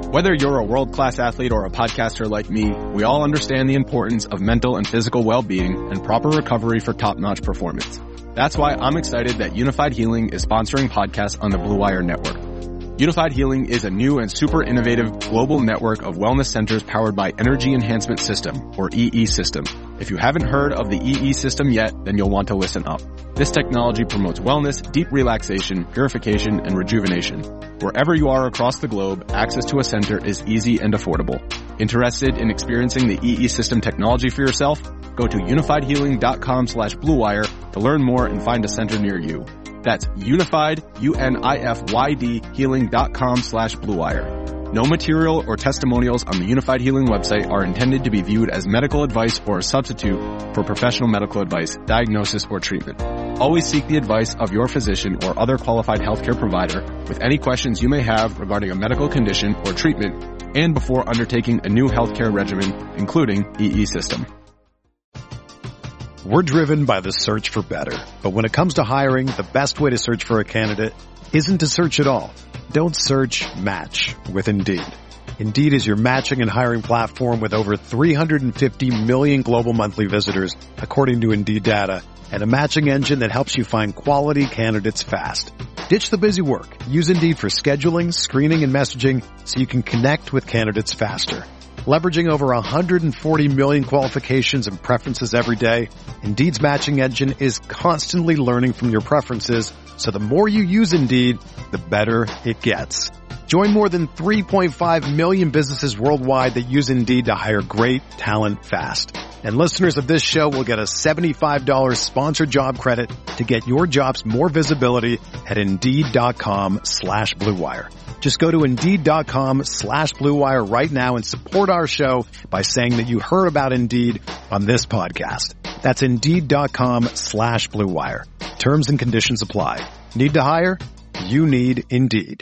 Whether you're a world-class athlete or a podcaster like me, we all understand the importance of mental and physical well-being and proper recovery for top-notch performance. That's why I'm excited that Unified Healing is sponsoring podcasts on the Blue Wire Network. Unified Healing is a new and super innovative global network of wellness centers powered by Energy Enhancement System, or EE System. If you haven't heard of the EE System yet, then you'll want to listen up. This technology promotes wellness, deep relaxation, purification, and rejuvenation. Wherever you are across the globe, access to a center is easy and affordable. Interested in experiencing the EE System technology for yourself? Go to unifiedhealing.com/bluewire to learn more and find a center near you. That's unified, UNIFYD, healing.com/bluewire. No material or testimonials on the Unified Healing website are intended to be viewed as medical advice or a substitute for professional medical advice, diagnosis, or treatment. Always seek the advice of your physician or other qualified healthcare provider with any questions you may have regarding a medical condition or treatment and before undertaking a new healthcare regimen, including EE System. We're driven by the search for better. But when it comes to hiring, the best way to search for a candidate isn't to search at all. Don't search, match with Indeed. Indeed is your matching and hiring platform with over 350 million global monthly visitors, according to Indeed data, and a matching engine that helps you find quality candidates fast. Ditch the busy work. Use Indeed for scheduling, screening, and messaging so you can connect with candidates faster. Leveraging over 140 million qualifications and preferences every day, Indeed's matching engine is constantly learning from your preferences, so the more you use Indeed, the better it gets. Join more than 3.5 million businesses worldwide that use Indeed to hire great talent fast. And listeners of this show will get a $75 sponsored job credit to get your jobs more visibility at Indeed.com/BlueWire. Just go to Indeed.com/BlueWire right now and support our show by saying that you heard about Indeed on this podcast. That's Indeed.com/BlueWire. Terms and conditions apply. Need to hire? You need Indeed.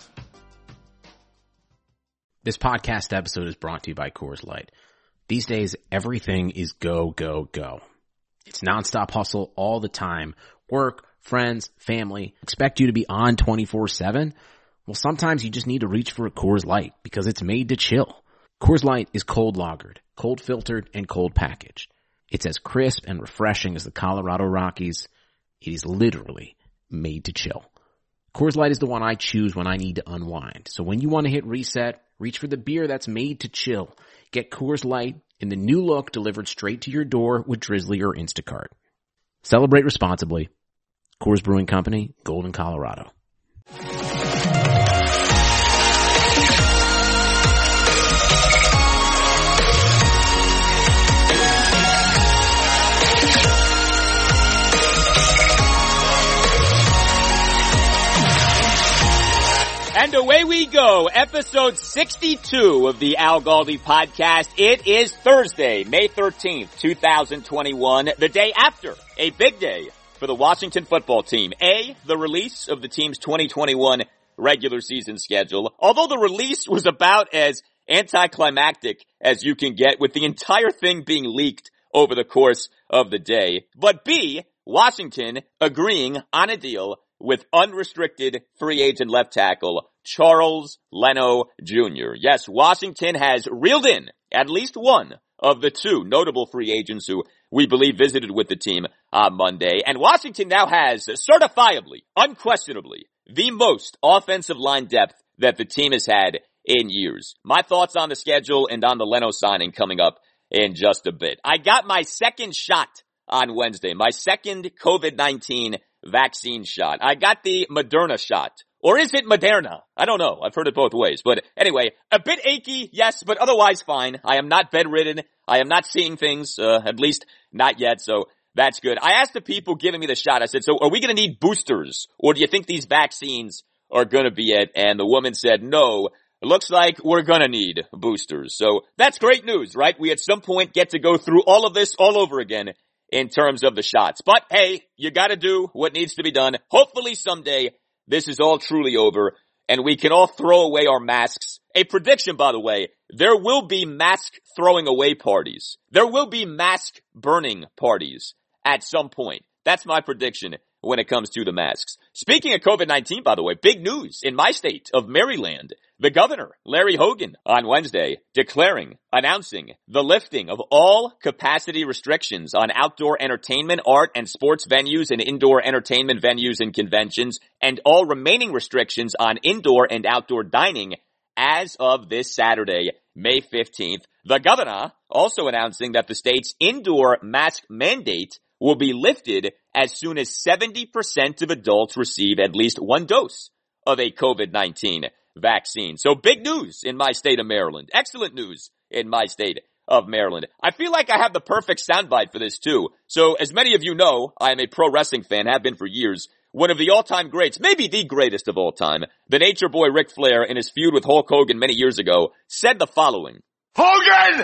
This podcast episode is brought to you by Coors Light. These days, everything is go, go, go. It's nonstop hustle all the time. Work, friends, family expect you to be on 24/7. Well, sometimes you just need to reach for a Coors Light because it's made to chill. Coors Light is cold lagered, cold filtered, and cold packaged. It's as crisp and refreshing as the Colorado Rockies. It is literally made to chill. Coors Light is the one I choose when I need to unwind. So when you want to hit reset, reach for the beer that's made to chill. Get Coors Light in the new look delivered straight to your door with Drizzly or Instacart. Celebrate responsibly. Coors Brewing Company, Golden, Colorado. And away we go, episode 62 of the Al Galdi podcast. It is Thursday, May 13th, 2021, the day after a big day for the Washington football team. The release of the team's 2021 regular season schedule, although the release was about as anticlimactic as you can get with the entire thing being leaked over the course of the day. But B, Washington agreeing on a deal with unrestricted free agent left tackle Charles Leno Jr. Yes, Washington has reeled in at least one of the two notable free agents who we believe visited with the team on Monday. And Washington now has certifiably, unquestionably, the most offensive line depth that the team has had in years. My thoughts on the schedule and on the Leno signing coming up in just a bit. I got my second shot on Wednesday, my second COVID-19 vaccine shot. I got the Moderna shot. Or is it Moderna? I don't know. I've heard it both ways. But anyway, a bit achy, yes, but otherwise fine. I am not bedridden. I am not seeing things, at least not yet, so that's good. I asked the people giving me the shot, I said, so are we going to need boosters? Or do you think these vaccines are going to be it? And the woman said, no, it looks like we're going to need boosters. So that's great news, right? We at some point get to go through all of this all over again in terms of the shots. But hey, you got to do what needs to be done. Hopefully someday this is all truly over and we can all throw away our masks. A prediction, by the way, there will be mask throwing away parties. There will be mask burning parties at some point. That's my prediction when it comes to the masks. Speaking of COVID-19, by the way, big news in my state of Maryland. The governor, Larry Hogan, on Wednesday, announcing the lifting of all capacity restrictions on outdoor entertainment, art, and sports venues and indoor entertainment venues and conventions, and all remaining restrictions on indoor and outdoor dining as of this Saturday, May 15th. The governor also announcing that the state's indoor mask mandate will be lifted as soon as 70% of adults receive at least one dose of a COVID-19 vaccine. So big news in my state of Maryland. Excellent news in my state of Maryland. I feel like I have the perfect soundbite for this too. So as many of you know, I am a pro wrestling fan, have been for years. One of the all-time greats, maybe the greatest of all time, the Nature Boy Ric Flair, in his feud with Hulk Hogan many years ago, said the following: Hogan,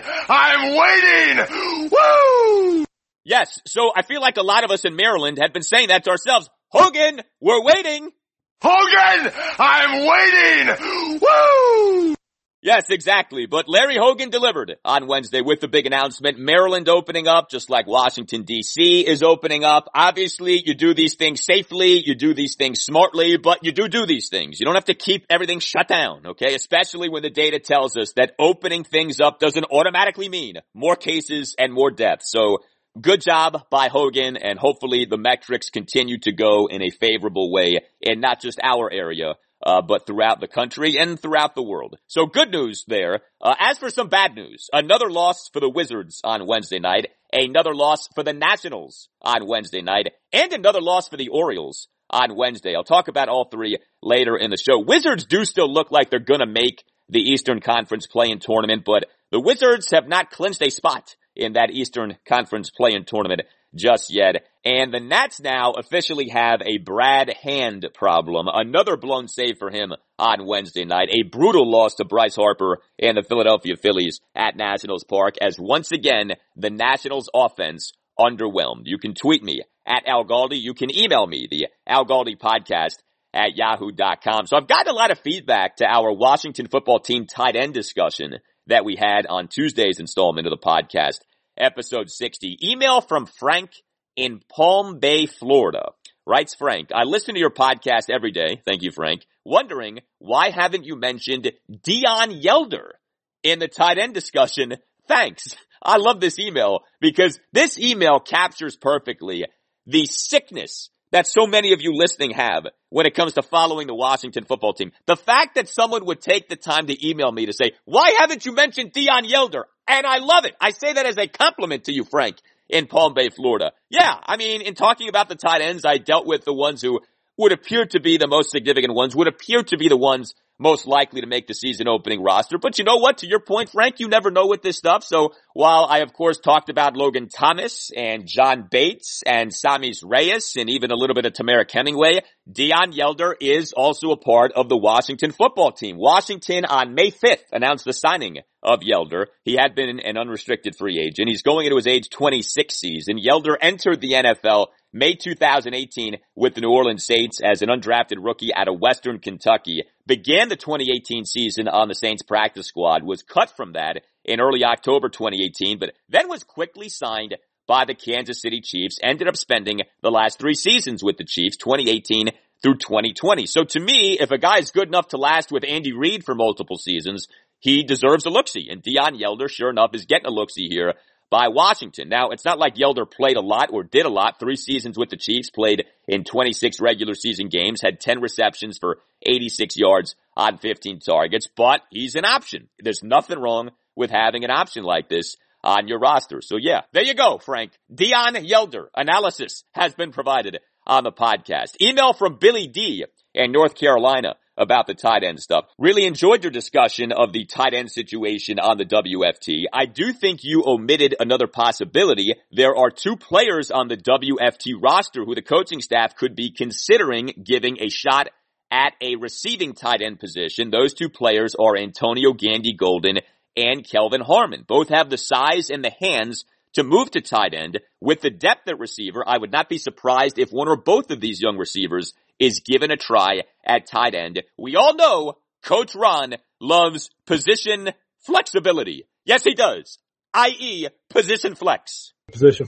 I'm waiting! Woo! Yes, so I feel like a lot of us in Maryland have been saying that to ourselves. Hogan, we're waiting! Hogan, I'm waiting! Woo! Yes, exactly. But Larry Hogan delivered on Wednesday with the big announcement. Maryland opening up, just like Washington, D.C. is opening up. Obviously, you do these things safely, you do these things smartly, but you do these things. You don't have to keep everything shut down, okay? Especially when the data tells us that opening things up doesn't automatically mean more cases and more deaths. So, good job by Hogan, and hopefully the metrics continue to go in a favorable way in not just our area, but throughout the country and throughout the world. So good news there. As for some bad news, another loss for the Wizards on Wednesday night, another loss for the Nationals on Wednesday night, and another loss for the Orioles on Wednesday. I'll talk about all three later in the show. Wizards do still look like they're gonna make the Eastern Conference play-in tournament, but the Wizards have not clinched a spot in that Eastern Conference play-in tournament just yet. And the Nats now officially have a Brad Hand problem. Another blown save for him on Wednesday night. A brutal loss to Bryce Harper and the Philadelphia Phillies at Nationals Park, as once again, the Nationals offense underwhelmed. You can tweet me at Al Galdi. You can email me, the Al Galdi podcast at yahoo.com. So I've gotten a lot of feedback to our Washington football team tight end discussion that we had on Tuesday's installment of the podcast, episode 60. Email from Frank in Palm Bay, Florida. Writes Frank, I listen to your podcast every day. Thank you, Frank. Wondering, why haven't you mentioned Deon Yelder in the tight end discussion? Thanks. I love this email because this email captures perfectly the sickness that so many of you listening have when it comes to following the Washington football team. The fact that someone would take the time to email me to say, why haven't you mentioned Deon Yelder? And I love it. I say that as a compliment to you, Frank, in Palm Bay, Florida. Yeah, I mean, in talking about the tight ends, I dealt with the ones who would appear to be the most significant ones, would appear to be the ones most likely to make the season opening roster. But you know what? To your point, Frank, you never know with this stuff. So while I, of course, talked about Logan Thomas and John Bates and Samis Reyes and even a little bit of Tamarick Hemingway, Deon Yelder is also a part of the Washington football team. Washington on May 5th announced the signing of Yelder. He had been an unrestricted free agent. He's going into his age 26 season. Yelder entered the NFL May 2018 with the New Orleans Saints as an undrafted rookie out of Western Kentucky. Began the 2018 season on the Saints practice squad, was cut from that in early October 2018, but then was quickly signed by the Kansas City Chiefs, ended up spending the last 3 seasons with the Chiefs, 2018 through 2020. So to me, if a guy is good enough to last with Andy Reid for multiple seasons, he deserves a look-see. And Deon Yelder, sure enough, is getting a look-see here by Washington. Now, it's not like Yelder played a lot or did a lot. 3 seasons with the Chiefs, played in 26 regular season games, had 10 receptions for 86 yards on 15 targets, but he's an option. There's nothing wrong with having an option like this on your roster. So yeah, there you go, Frank. Deon Yelder analysis has been provided on the podcast. Email from Billy D in North Carolina about the tight end stuff. Really enjoyed your discussion of the tight end situation on the WFT. I do think you omitted another possibility. There are 2 players on the WFT roster who the coaching staff could be considering giving a shot at a receiving tight end position. Those 2 players are Antonio Gandy-Golden and Kelvin Harmon. Both have the size and the hands to move to tight end. With the depth at receiver, I would not be surprised if one or both of these young receivers is given a try at tight end. We all know Coach Ron loves position flexibility. Yes, he does. I.e., position flex. Position flex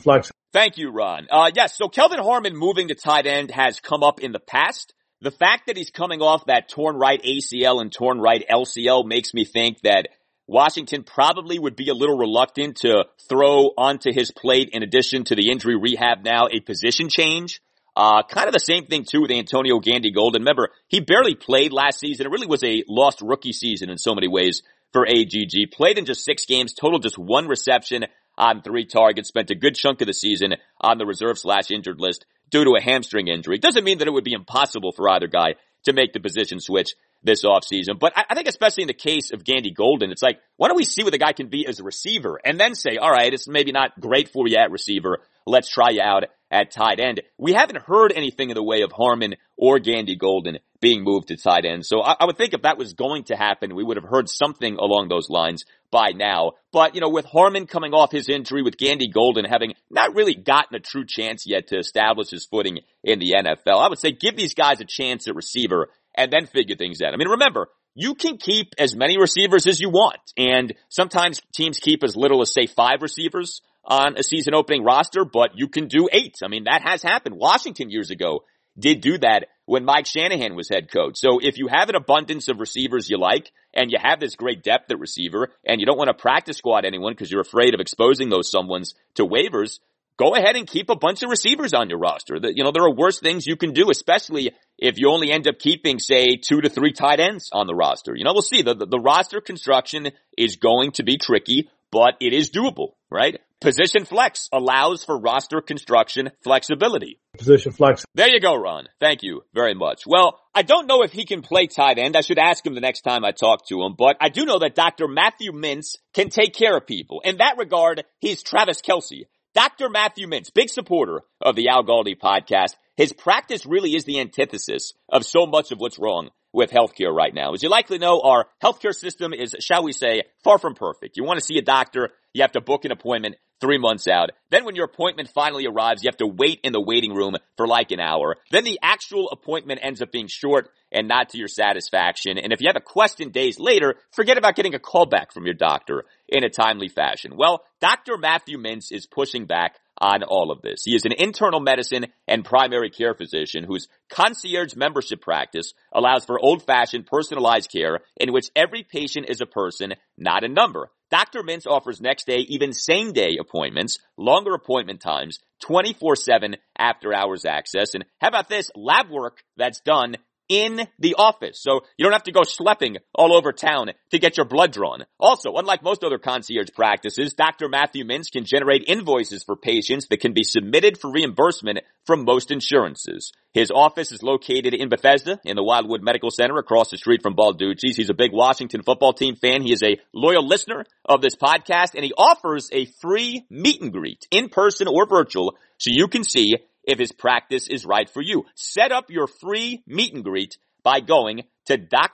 Thank you, Ron. Yes, so Kelvin Harmon moving to tight end has come up in the past. The fact that he's coming off that torn right ACL and torn right LCL makes me think that Washington probably would be a little reluctant to throw onto his plate, in addition to the injury rehab now, a position change. Kind of the same thing too with Antonio Gandy-Golden. Remember, he barely played last season. It really was a lost rookie season in so many ways for AGG. Played in just 6 games, total just 1 reception on 3 targets, spent a good chunk of the season on the reserve/injured list due to a hamstring injury. Doesn't mean that it would be impossible for either guy to make the position switch this offseason. But I think especially in the case of Gandy-Golden, it's like, why don't we see what the guy can be as a receiver and then say, all right, it's maybe not great for you at receiver. Let's try you out at tight end. We haven't heard anything in the way of Harmon or Gandy-Golden being moved to tight end. So I would think if that was going to happen, we would have heard something along those lines by now. But, with Harmon coming off his injury, with Gandy-Golden having not really gotten a true chance yet to establish his footing in the NFL, I would say give these guys a chance at receiver and then figure things out. I mean, remember, you can keep as many receivers as you want. And sometimes teams keep as little as, say, 5 receivers on a season opening roster, but you can do 8. I mean, that has happened. Washington years ago did do that when Mike Shanahan was head coach. So if you have an abundance of receivers you like, and you have this great depth at receiver, and you don't want to practice squad anyone because you're afraid of exposing those someones to waivers, go ahead and keep a bunch of receivers on your roster. There are worse things you can do, especially if you only end up keeping, say, 2 to 3 tight ends on the roster. We'll see. The roster construction is going to be tricky, but it is doable, right? Position flex allows for roster construction flexibility. Position flex. There you go, Ron. Thank you very much. Well, I don't know if he can play tight end. I should ask him the next time I talk to him, but I do know that Dr. Matthew Mintz can take care of people. In that regard, he's Travis Kelce. Dr. Matthew Mintz, big supporter of the Al Galdi podcast. His practice really is the antithesis of so much of what's wrong with healthcare right now. As you likely know, our healthcare system is, shall we say, far from perfect. You want to see a doctor, you have to book an appointment 3 months out. Then when your appointment finally arrives, you have to wait in the waiting room for like an hour. Then the actual appointment ends up being short and not to your satisfaction. And if you have a question days later, forget about getting a call back from your doctor in a timely fashion. Well, Dr. Matthew Mintz is pushing back on all of this. He is an internal medicine and primary care physician whose concierge membership practice allows for old-fashioned personalized care in which every patient is a person, not a number. Dr. Mintz offers next-day, even same-day appointments, longer appointment times, 24/7 after-hours access, and how about this? Lab work that's done in the office. So you don't have to go schlepping all over town to get your blood drawn. Also, unlike most other concierge practices, Dr. Matthew Mintz can generate invoices for patients that can be submitted for reimbursement from most insurances. His office is located in Bethesda in the Wildwood Medical Center across the street from Balducci's. He's a big Washington football team fan. He is a loyal listener of this podcast, and he offers a free meet and greet, in person or virtual, so you can see if his practice is right for you. Set up your free meet and greet by going to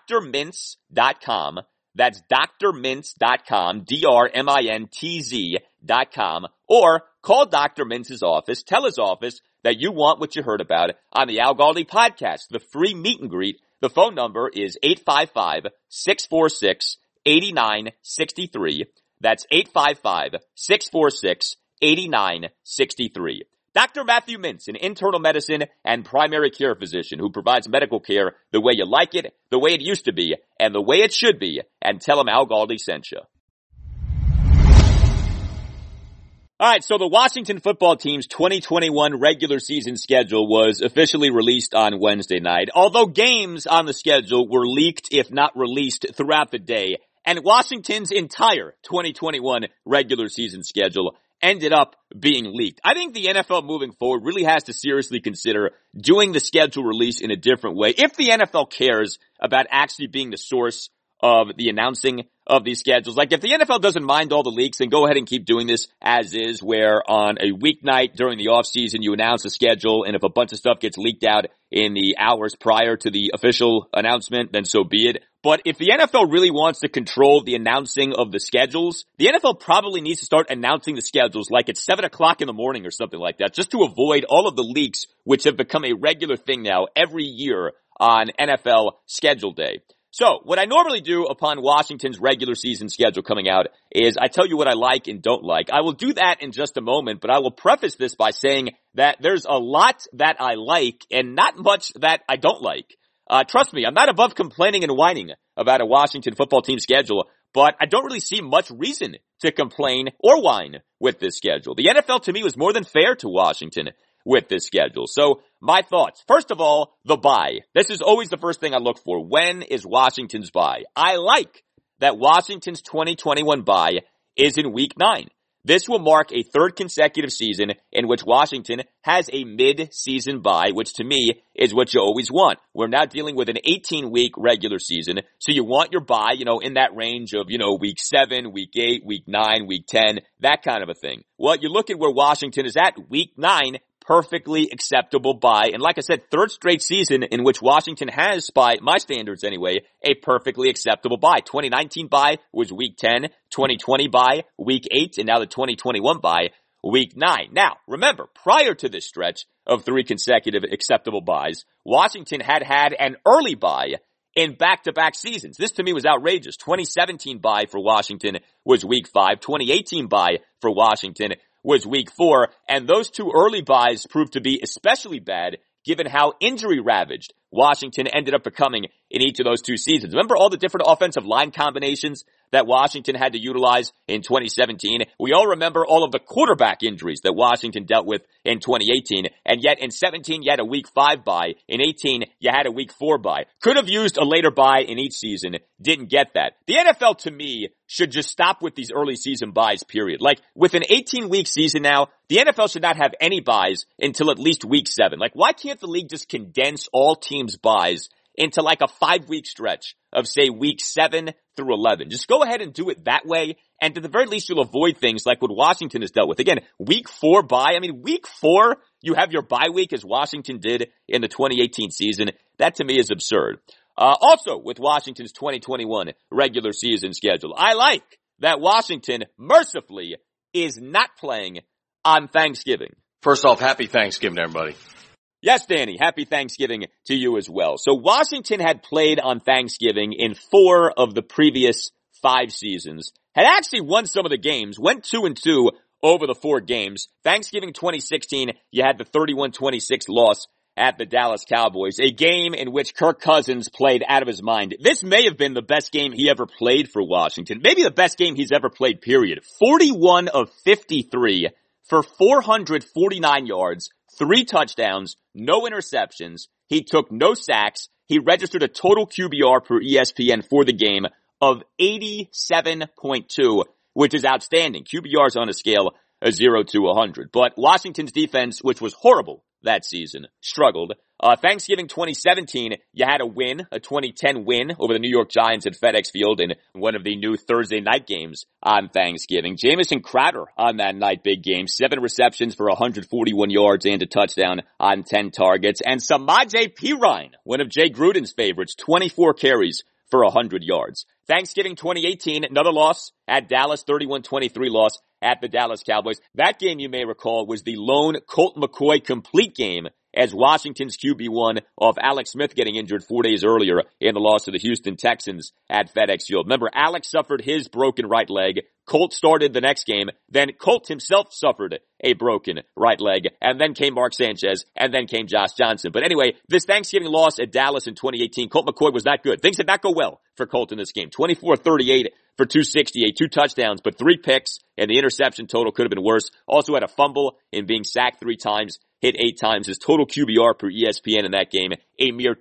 drmintz.com. That's drmintz.com, drmintz.com, or call Dr. Mintz's office. Tell his office that you want what you heard about on the Al Galdi podcast, the free meet and greet. The phone number is 855-646-8963. That's 855-646-8963. Dr. Matthew Mintz, an internal medicine and primary care physician who provides medical care the way you like it, the way it used to be, and the way it should be, and tell him Al Galdi sent you. All right, so the Washington football team's 2021 regular season schedule was officially released on Wednesday night, although games on the schedule were leaked, if not released, throughout the day, and Washington's entire 2021 regular season schedule ended up being leaked. I think the NFL moving forward really has to seriously consider doing the schedule release in a different way. If the NFL cares about actually being the source of the announcing of these schedules, like if the NFL doesn't mind all the leaks, then go ahead and keep doing this as is, where on a weeknight during the offseason you announce a schedule, and if a bunch of stuff gets leaked out in the hours prior to the official announcement, then so be it. But if the NFL really wants to control the announcing of the schedules, the NFL probably needs to start announcing the schedules like at 7 o'clock in the morning or something like that, just to avoid all of the leaks, which have become a regular thing now every year on NFL schedule day. So, what I normally do upon Washington's regular season schedule coming out is I tell you what I like and don't like. I will do that in just a moment, but I will preface this by saying that there's a lot that I like and not much that I don't like. Trust me, I'm not above complaining and whining about a Washington football team schedule, but I don't really see much reason to complain or whine with this schedule. The NFL to me was more than fair to Washington with this schedule. So my thoughts. First of all, the bye. This is always the first thing I look for. When is Washington's bye? I like that Washington's 2021 bye is in week 9. This will mark a third consecutive season in which Washington has a mid-season bye, which to me is what you always want. We're now dealing with an 18-week regular season, so you want your bye, in that range of, week 7, week 8, week 9, week 10, that kind of a thing. Well, you look at where Washington is at, week 9, perfectly acceptable bye. And like I said, third straight season in which Washington has, by my standards anyway, a perfectly acceptable bye. 2019 bye was week 10, 2020 bye, week 8, and now the 2021 bye, week 9. Now, remember, prior to this stretch of 3 consecutive acceptable byes, Washington had an early bye in back-to-back seasons. This to me was outrageous. 2017 bye for Washington was week 5. 2018 bye for Washington was week 4, and those 2 early byes proved to be especially bad given how injury-ravaged Washington ended up becoming in each of those 2 seasons. Remember all the different offensive line combinations that Washington had to utilize in 2017? We all remember all of the quarterback injuries that Washington dealt with in 2018, and yet in 17 you had a week 5 bye, in 18 you had a week 4 bye. Could have used a later bye in each season, didn't get that. The NFL to me should just stop with these early season byes, period. Like, with an 18-week season now, the NFL should not have any byes until at least week 7. Like, why can't the league just condense all teams' byes into like a 5-week stretch of, say, week 7 through 11? Just go ahead and do it that way, and at the very least you'll avoid things like what Washington has dealt with. Again, week 4 bye. I mean, week 4, you have your bye week as Washington did in the 2018 season. That to me is absurd. Also, with Washington's 2021 regular season schedule, I like that Washington, mercifully, is not playing on Thanksgiving. First off, happy Thanksgiving, everybody. Yes, Danny, happy Thanksgiving to you as well. So Washington had played on Thanksgiving in 4 of the previous 5 seasons, had actually won some of the games, went 2-2 over the 4 games. Thanksgiving 2016, you had the 31-26 loss at the Dallas Cowboys, a game in which Kirk Cousins played out of his mind. This may have been the best game he ever played for Washington, maybe the best game he's ever played, period. 41 of 53 for 449 yards, 3 touchdowns, no interceptions. He took no sacks. He registered a total QBR per ESPN for the game of 87.2, which is outstanding. QBR's on a scale of 0 to 100. But Washington's defense, which was horrible that season, struggled. Thanksgiving 2017, you had a win, a 2010 win over the New York Giants at FedEx Field in one of the new Thursday night games on Thanksgiving. Jamison Crowder on that night, big game, 7 receptions for 141 yards and a touchdown on 10 targets. And Samaje Perine, one of Jay Gruden's favorites, 24 carries for 100 yards. Thanksgiving 2018, another loss at Dallas, 31-23 loss at the Dallas Cowboys. That game, you may recall, was the lone Colt McCoy complete game as Washington's QB1 off Alex Smith getting injured 4 days earlier in the loss to the Houston Texans at FedEx Field. Remember, Alex suffered his broken right leg. Colt started the next game. Then Colt himself suffered a broken right leg. And then came Mark Sanchez. And then came Josh Johnson. But anyway, this Thanksgiving loss at Dallas in 2018, Colt McCoy was not good. Things did not go well for Colt in this game. 24-38 for 268, 2 touchdowns, but 3 picks, and the interception total could have been worse. Also had a fumble in being sacked 3 times, hit 8 times. His total QBR per ESPN in that game, a mere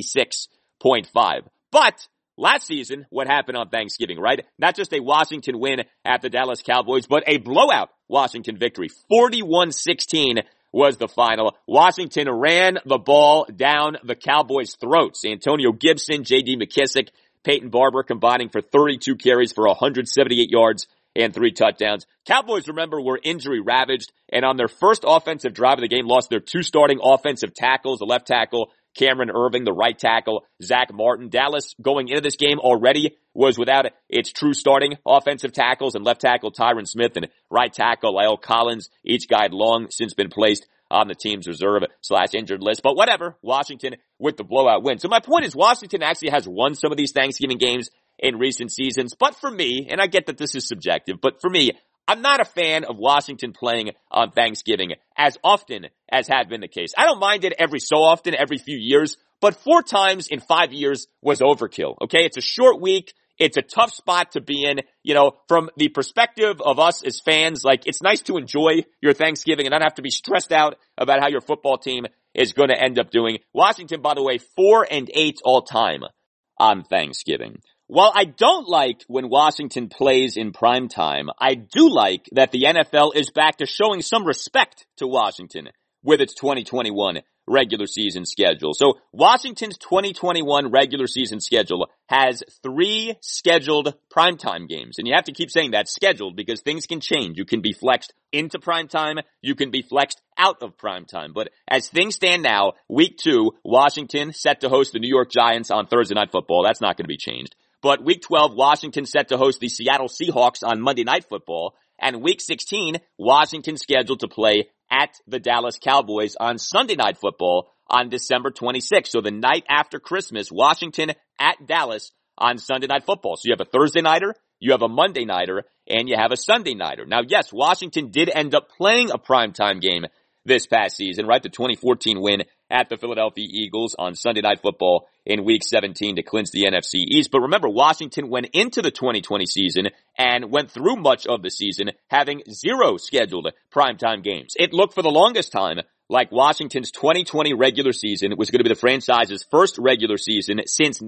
26.5. But last season, what happened on Thanksgiving, right? Not just a Washington win at the Dallas Cowboys, but a blowout Washington victory. 41-16 was the final. Washington ran the ball down the Cowboys' throats. Antonio Gibson, J.D. McKissick, Peyton Barber combining for 32 carries for 178 yards and 3 touchdowns. Cowboys, remember, were injury ravaged, and on their first offensive drive of the game, lost their 2 starting offensive tackles, the left tackle Cameron Irving, the right tackle Zach Martin. Dallas, going into this game already, was without its true starting offensive tackles, and left tackle Tyron Smith and right tackle La'el Collins. Each guy had long since been placed on the team's reserve/injured list. But whatever, Washington with the blowout win. So my point is Washington actually has won some of these Thanksgiving games in recent seasons. But for me, and I get that this is subjective, but for me, I'm not a fan of Washington playing on Thanksgiving as often as had been the case. I don't mind it every so often, every few years, but 4 times in 5 years was overkill, okay? It's a short week. It's a tough spot to be in. You know, from the perspective of us as fans, like, it's nice to enjoy your Thanksgiving and not have to be stressed out about how your football team is going to end up doing. Washington, by the way, 4-8 all time on Thanksgiving. While I don't like when Washington plays in prime time, I do like that the NFL is back to showing some respect to Washington with its 2021 regular season schedule. So Washington's 2021 regular season schedule has 3 scheduled primetime games. And you have to keep saying that, scheduled, because things can change. You can be flexed into primetime. You can be flexed out of primetime. But as things stand now, week 2, Washington set to host the New York Giants on Thursday Night Football. That's not going to be changed. But week 12, Washington set to host the Seattle Seahawks on Monday Night Football. And week 16, Washington scheduled to play at the Dallas Cowboys on Sunday Night Football on December 26th. So the night after Christmas, Washington at Dallas on Sunday Night Football. So you have a Thursday nighter, you have a Monday nighter, and you have a Sunday nighter. Now, yes, Washington did end up playing a primetime game this past season, right? The 2014 win at the Philadelphia Eagles on Sunday Night Football in Week 17 to clinch the NFC East. But remember, Washington went into the 2020 season and went through much of the season having 0 scheduled primetime games. It looked for the longest time like Washington's 2020 regular season was going to be the franchise's first regular season since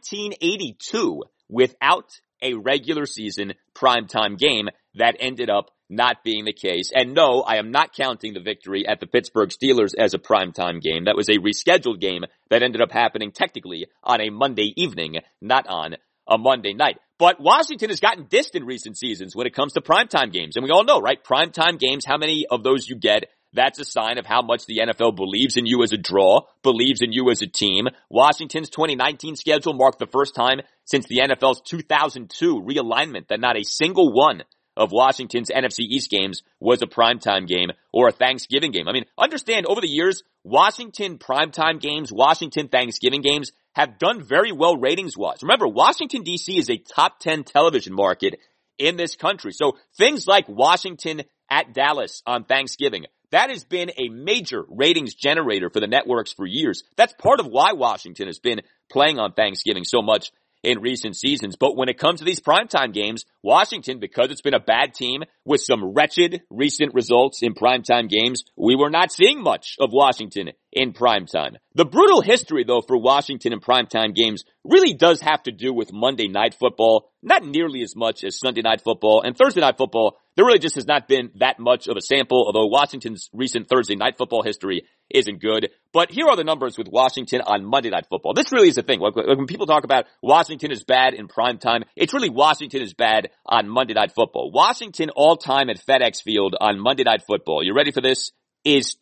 1982 without a regular season primetime game. That ended up not being the case. And no, I am not counting the victory at the Pittsburgh Steelers as a primetime game. That was a rescheduled game that ended up happening technically on a Monday evening, not on a Monday night. But Washington has gotten dissed in recent seasons when it comes to primetime games. And we all know, right? Primetime games, how many of those you get, that's a sign of how much the NFL believes in you as a draw, believes in you as a team. Washington's 2019 schedule marked the first time since the NFL's 2002 realignment that not a single one of Washington's NFC East games was a primetime game or a Thanksgiving game. I mean, understand, over the years, Washington primetime games, Washington Thanksgiving games have done very well ratings-wise. Remember, Washington, D.C. is a top 10 television market in this country. So things like Washington at Dallas on Thanksgiving, that has been a major ratings generator for the networks for years. That's part of why Washington has been playing on Thanksgiving so much in recent seasons. But when it comes to these primetime games, Washington, because it's been a bad team with some wretched recent results in primetime games, we were not seeing much of Washington in primetime. The brutal history, though, for Washington in primetime games really does have to do with Monday Night Football, not nearly as much as Sunday Night Football. And Thursday Night Football, there really just has not been that much of a sample, although Washington's recent Thursday Night Football history isn't good. But here are the numbers with Washington on Monday Night Football. This really is the thing. When people talk about Washington is bad in primetime, it's really Washington is bad on Monday Night Football. Washington all-time at FedEx Field on Monday Night Football, you ready for this, is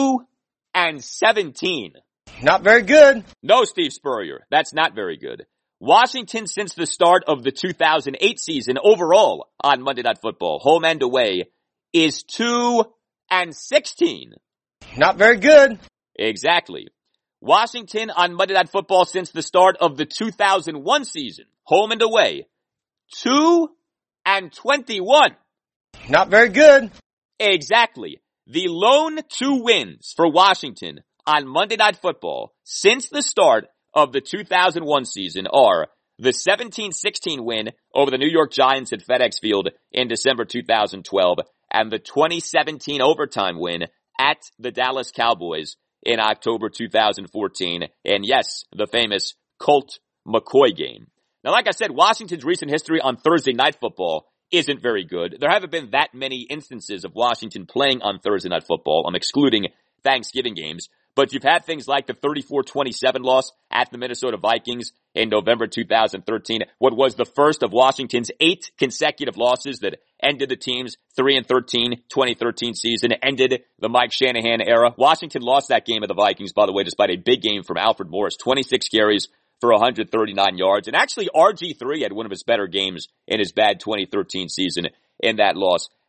2-17. Not very good. No, Steve Spurrier, that's not very good. Washington, since the start of the 2008 season overall on Monday Night Football, home and away, is 2-16. Not very good. Exactly. Washington on Monday Night Football since the start of the 2001 season, home and away, 2-21. Not very good. Exactly. The lone 2 wins for Washington on Monday Night Football since the start of the 2001 season are the 17-16 win over the New York Giants at FedEx Field in December 2012 and the 2017 overtime win at the Dallas Cowboys in October 2014. And yes, the famous Colt McCoy game. Now, like I said, Washington's recent history on Thursday Night Football isn't very good. There haven't been that many instances of Washington playing on Thursday Night Football. I'm excluding Thanksgiving games. But you've had things like the 34-27 loss at the Minnesota Vikings in November 2013, what was the first of Washington's 8 consecutive losses that ended the team's 3-13 2013 season, ended the Mike Shanahan era. Washington lost that game of the Vikings, by the way, despite a big game from Alfred Morris, 26 carries for 139 yards. And actually, RG3 had one of his better games in his bad 2013 season in that loss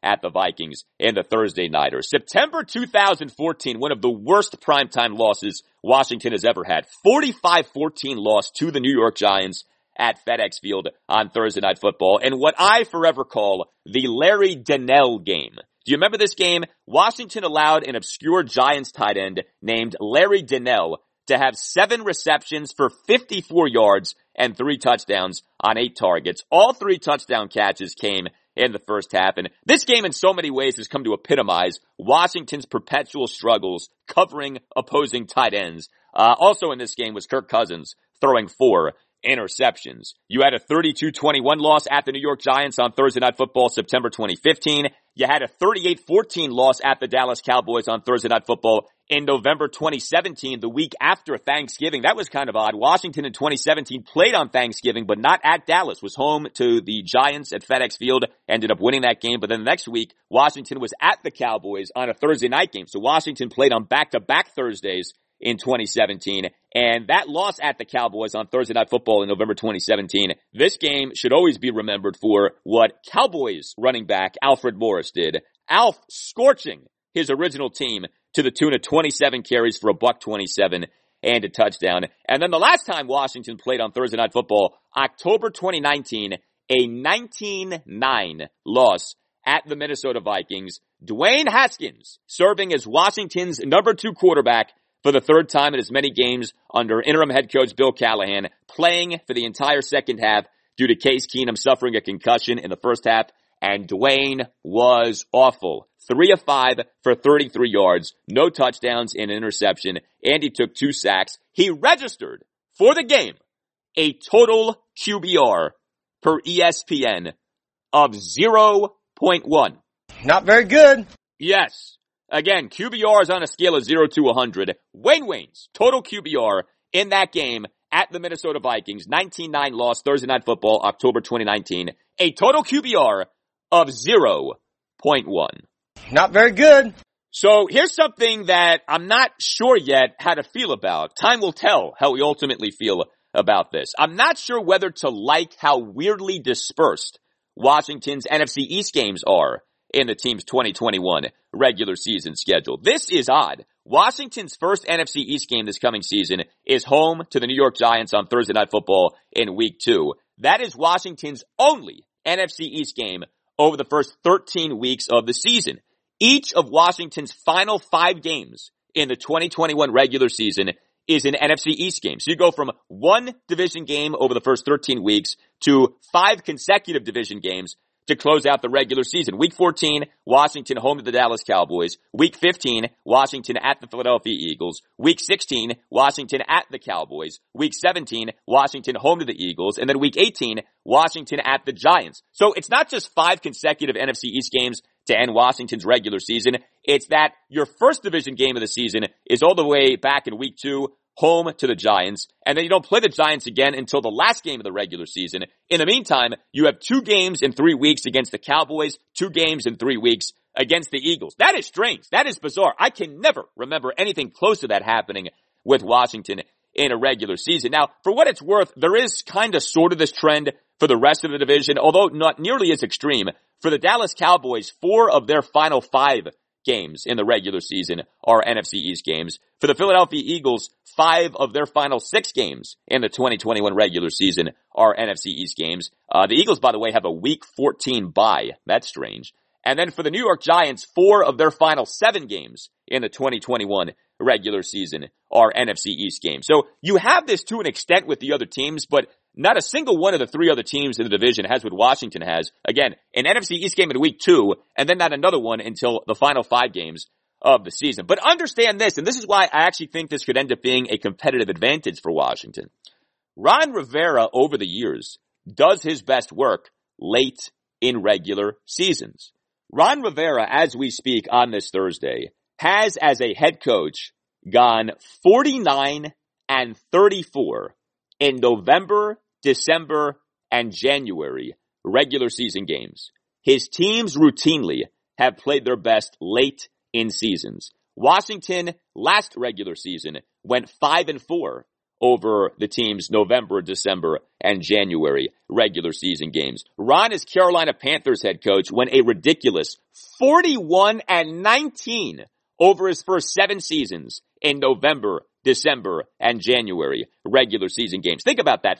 at the Vikings in the Thursday nighter. September 2014, one of the worst primetime losses Washington has ever had. 45-14 loss to the New York Giants at FedEx Field on Thursday Night Football, and what I forever call the Larry Donnell game. Do you remember this game? Washington allowed an obscure Giants tight end named Larry Donnell to have 7 receptions for 54 yards and 3 touchdowns on 8 targets. All 3 touchdown catches came in the first half, and this game in so many ways has come to epitomize Washington's perpetual struggles covering opposing tight ends. Also in this game was Kirk Cousins throwing 4 interceptions. You had a 32-21 loss at the New York Giants on Thursday Night Football, September 2015. You had a 38-14 loss at the Dallas Cowboys on Thursday Night Football in November 2017, the week after Thanksgiving. That was kind of odd. Washington in 2017 played on Thanksgiving, but not at Dallas. Was home to the Giants at FedEx Field, ended up winning that game. But then the next week, Washington was at the Cowboys on a Thursday night game. So Washington played on back-to-back Thursdays in 2017, and that loss at the Cowboys on Thursday Night Football in November 2017, this game should always be remembered for what Cowboys running back Alfred Morris did. Alf scorching his original team to the tune of 27 carries for $127 and a touchdown. And then the last time Washington played on Thursday Night Football, October 2019, a 19-9 loss at the Minnesota Vikings. Dwayne Haskins serving as Washington's number 2 quarterback for the 3rd time in as many games under interim head coach Bill Callahan, playing for the entire second half due to Case Keenum suffering a concussion in the first half, and Dwayne was awful. 3 of 5 for 33 yards, no touchdowns and an interception, and he took 2 sacks. He registered for the game a total QBR per ESPN of 0.1. Not very good. Yes. Again, QBR is on a scale of 0 to 100. Wayne's total QBR in that game at the Minnesota Vikings, 19-9 loss, Thursday Night Football, October 2019. A total QBR of 0.1. Not very good. So here's something that I'm not sure yet how to feel about. Time will tell how we ultimately feel about this. I'm not sure whether to like how weirdly dispersed Washington's NFC East games are in the team's 2021 regular season schedule. This is odd. Washington's first NFC East game this coming season is home to the New York Giants on Thursday Night Football in Week 2. That is Washington's only NFC East game over the first 13 weeks of the season. Each of Washington's final 5 games in the 2021 regular season is an NFC East game. So you go from 1 division game over the first 13 weeks to 5 consecutive division games to close out the regular season. Week 14, Washington home to the Dallas Cowboys. Week 15, Washington at the Philadelphia Eagles. Week 16, Washington at the Cowboys. Week 17, Washington home to the Eagles. And then week 18, Washington at the Giants. So it's not just 5 consecutive NFC East games to end Washington's regular season. It's that your first division game of the season is all the way back in week 2, home to the Giants, and then you don't play the Giants again until the last game of the regular season. In the meantime, you have 2 games in 3 weeks against the Cowboys, 2 games in 3 weeks against the Eagles. That is strange. That is bizarre. I can never remember anything close to that happening with Washington in a regular season. Now, for what it's worth, there is kind of sort of this trend for the rest of the division, although not nearly as extreme. For the Dallas Cowboys, 4 of their final 5 games in the regular season are NFC East games. For the Philadelphia Eagles, 5 of their final 6 games in the 2021 regular season are NFC East games. The Eagles, by the way, have a week 14 bye. That's strange. And then for the New York Giants, 4 of their final 7 games in the 2021 regular season are NFC East games. So you have this to an extent with the other teams, but not a single one of the 3 other teams in the division has what Washington has. Again, an NFC East game in week 2, and then not another one until the final 5 games of the season. But understand this, and this is why I actually think this could end up being a competitive advantage for Washington. Ron Rivera, over the years, does his best work late in regular seasons. Ron Rivera, as we speak on this Thursday, has, as a head coach, gone 49-34 in November, December, and January regular season games. His teams routinely have played their best late in seasons. Washington, last regular season, went 5-4 over the team's November, December, and January regular season games. Ron, as Carolina Panthers head coach, went a ridiculous 41-19 over his first 7 seasons in November, December, and January regular season games. Think about that.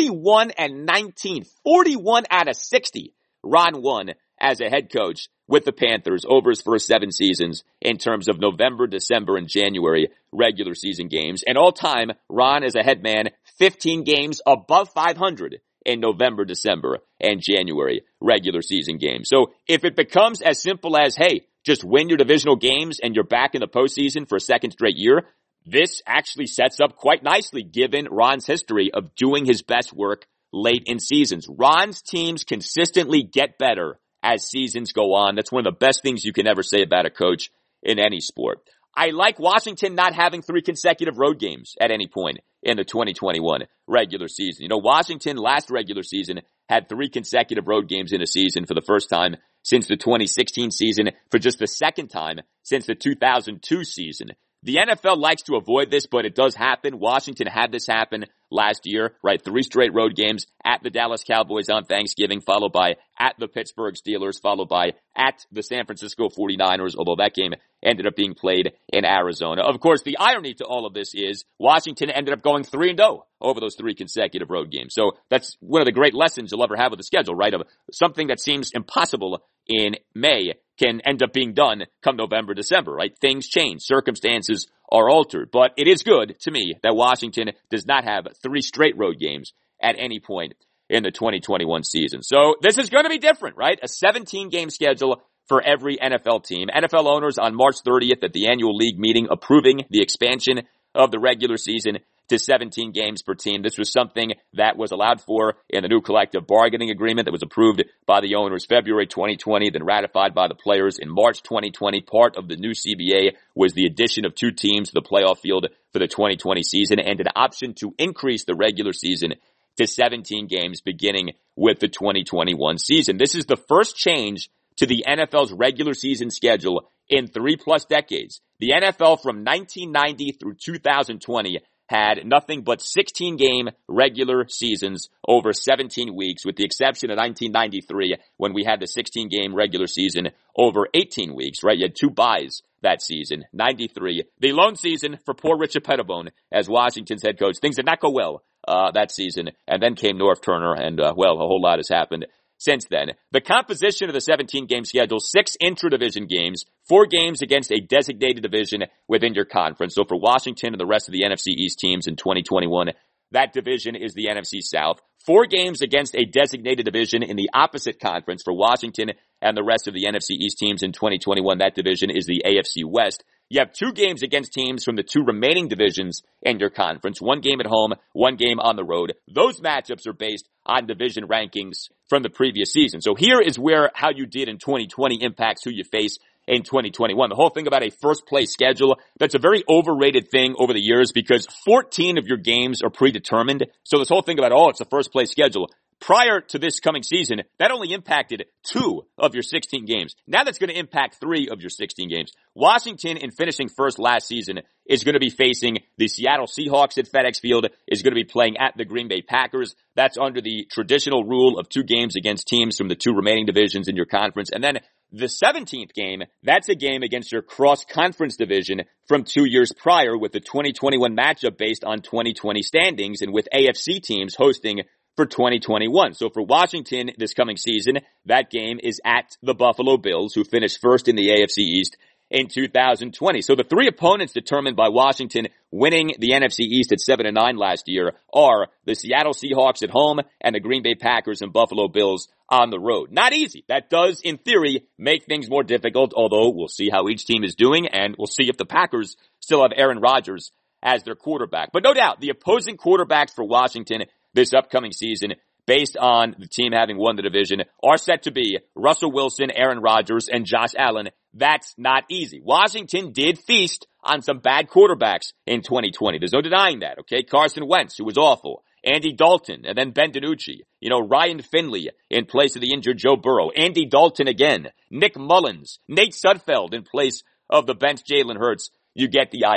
41-19. 41 out of 60. Ron won as a head coach with the Panthers over his first 7 seasons in terms of November, December, and January regular season games. And all time, Ron as a head man, 15 games above 500 in November, December, and January regular season games. So if it becomes as simple as, hey, just win your divisional games and you're back in the postseason for a second straight year, this actually sets up quite nicely given Ron's history of doing his best work late in seasons. Ron's teams consistently get better as seasons go on. That's one of the best things you can ever say about a coach in any sport. I like Washington not having 3 consecutive road games at any point in the 2021 regular season. You know, Washington last regular season had 3 consecutive road games in a season for the first time since the 2016 season, for just the second time since the 2002 season. The NFL likes to avoid this, but it does happen. Washington had this happen last year, right? 3 straight road games at the Dallas Cowboys on Thanksgiving, followed by at the Pittsburgh Steelers, followed by at the San Francisco 49ers, although that game ended up being played in Arizona. Of course, the irony to all of this is Washington ended up going 3-0 over those 3 consecutive road games. So that's one of the great lessons you'll ever have with the schedule, right? Of something that seems impossible in May can end up being done come November, December, right? Things change. Circumstances are altered. But it is good to me that Washington does not have 3 straight road games at any point in the 2021 season. So this is going to be different, right? A 17-game schedule for every NFL team. NFL owners on March 30th at the annual league meeting approving the expansion of the regular season to 17 games per team. This was something that was allowed for in the new collective bargaining agreement that was approved by the owners February 2020, then ratified by the players in March 2020. Part of the new CBA was the addition of 2 teams to the playoff field for the 2020 season and an option to increase the regular season to 17 games beginning with the 2021 season. This is the first change to the NFL's regular season schedule in 3+ decades. The NFL from 1990 through 2020 had nothing but 16-game regular seasons over 17 weeks, with the exception of 1993 when we had the 16-game regular season over 18 weeks, right? You had 2 byes that season. 93, the lone season for poor Richard Pettibone as Washington's head coach. Things did not go well that season, and then came Norv Turner, and well, a whole lot has happened since then. The composition of the 17-game schedule, 6 intra-division games, 4 games against a designated division within your conference. So for Washington and the rest of the NFC East teams in 2021, that division is the NFC South. 4 games against a designated division in the opposite conference for Washington and the rest of the NFC East teams in 2021. That division is the AFC West. You have 2 games against teams from the 2 remaining divisions in your conference. 1 game at home, 1 game on the road. Those matchups are based on division rankings from the previous season. So here is where how you did in 2020 impacts who you face in 2021. The whole thing about a first place schedule, that's a very overrated thing over the years because 14 of your games are predetermined. So this whole thing about, it's a first place schedule. Prior to this coming season, that only impacted 2 of your 16 games. Now that's going to impact 3 of your 16 games. Washington, in finishing first last season, is going to be facing the Seattle Seahawks at FedEx Field, is going to be playing at the Green Bay Packers. That's under the traditional rule of 2 games against teams from the 2 remaining divisions in your conference. And then the 17th game, that's a game against your cross-conference division from 2 years prior with the 2021 matchup based on 2020 standings and with AFC teams hosting for 2021. So for Washington this coming season, that game is at the Buffalo Bills, who finished first in the AFC East in 2020. So the 3 opponents determined by Washington winning the NFC East at 7-9 last year are the Seattle Seahawks at home and the Green Bay Packers and Buffalo Bills on the road. Not easy. That does, in theory, make things more difficult, although we'll see how each team is doing, and we'll see if the Packers still have Aaron Rodgers as their quarterback. But no doubt, the opposing quarterbacks for Washington this upcoming season, based on the team having won the division, are set to be Russell Wilson, Aaron Rodgers, and Josh Allen. That's not easy. Washington did feast on some bad quarterbacks in 2020. There's no denying that, okay? Carson Wentz, who was awful. Andy Dalton, and then Ben DiNucci. Ryan Finley in place of the injured Joe Burrow. Andy Dalton again. Nick Mullins. Nate Sudfeld in place of the bench Jalen Hurts. You get the idea.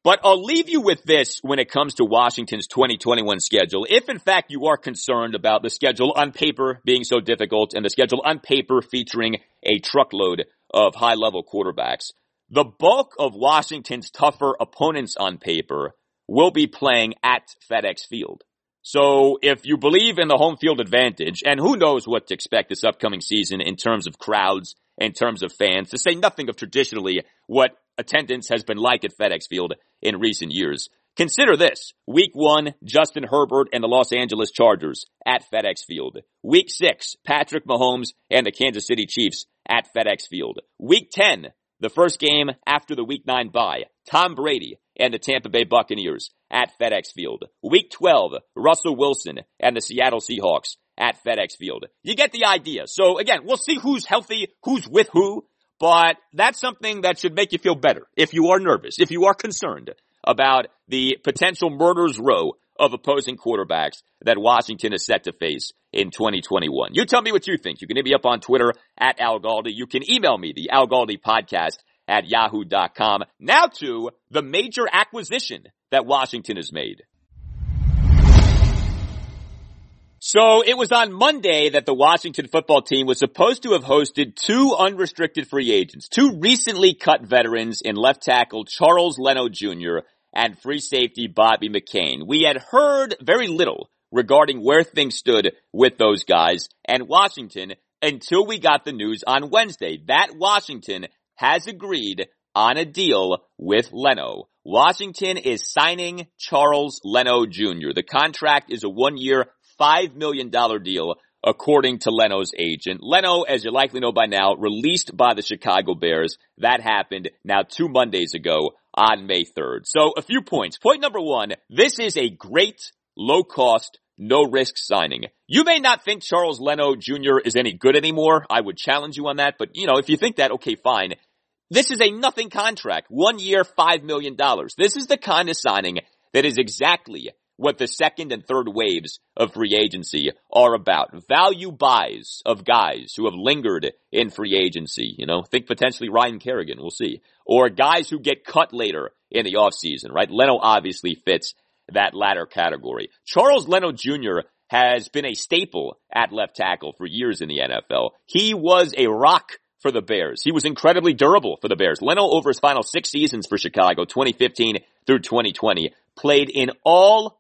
But I'll leave you with this when it comes to Washington's 2021 schedule. If in fact you are concerned about the schedule on paper being so difficult and the schedule on paper featuring a truckload of high-level quarterbacks, the bulk of Washington's tougher opponents on paper will be playing at FedEx Field. So if you believe in the home field advantage, and who knows what to expect this upcoming season in terms of crowds, in terms of fans, to say nothing of traditionally what attendance has been like at FedEx Field in recent years. Consider this. Week 1, Justin Herbert and the Los Angeles Chargers at FedEx Field. Week 6, Patrick Mahomes and the Kansas City Chiefs at FedEx Field. Week 10, the first game after the Week 9 bye, Tom Brady and the Tampa Bay Buccaneers at FedEx Field. Week 12, Russell Wilson and the Seattle Seahawks at FedEx Field. You get the idea. So again, we'll see who's healthy, who's with who, but that's something that should make you feel better if you are nervous, if you are concerned about the potential murderer's row of opposing quarterbacks that Washington is set to face in 2021. You tell me what you think. You can hit me up on Twitter at Al Galdi. You can email me, the Al Galdi podcast at yahoo.com. Now to the major acquisition that Washington has made. So it was on Monday that the Washington football team was supposed to have hosted 2 unrestricted free agents, 2 recently cut veterans in left tackle Charles Leno Jr. and free safety Bobby McCain. We had heard very little regarding where things stood with those guys and Washington until we got the news on Wednesday that Washington has agreed on a deal with Leno. Washington is signing Charles Leno Jr. The contract is a 1-year, $5 million deal, according to Leno's agent. Leno, as you likely know by now, released by the Chicago Bears. That happened now 2 Mondays ago on May 3rd. So a few points. Point number 1, this is a great, low-cost, no-risk signing. You may not think Charles Leno Jr. is any good anymore. I would challenge you on that. But, if you think that, okay, fine. This is a nothing contract. 1 year, $5 million. This is the kind of signing that is exactly what the second and third waves of free agency are about. Value buys of guys who have lingered in free agency. Think potentially Ryan Kerrigan, we'll see. Or guys who get cut later in the offseason, right? Leno obviously fits that latter category. Charles Leno Jr. has been a staple at left tackle for years in the NFL. He was a rock for the Bears. He was incredibly durable for the Bears. Leno, over his final 6 seasons for Chicago, 2015 through 2020, played in all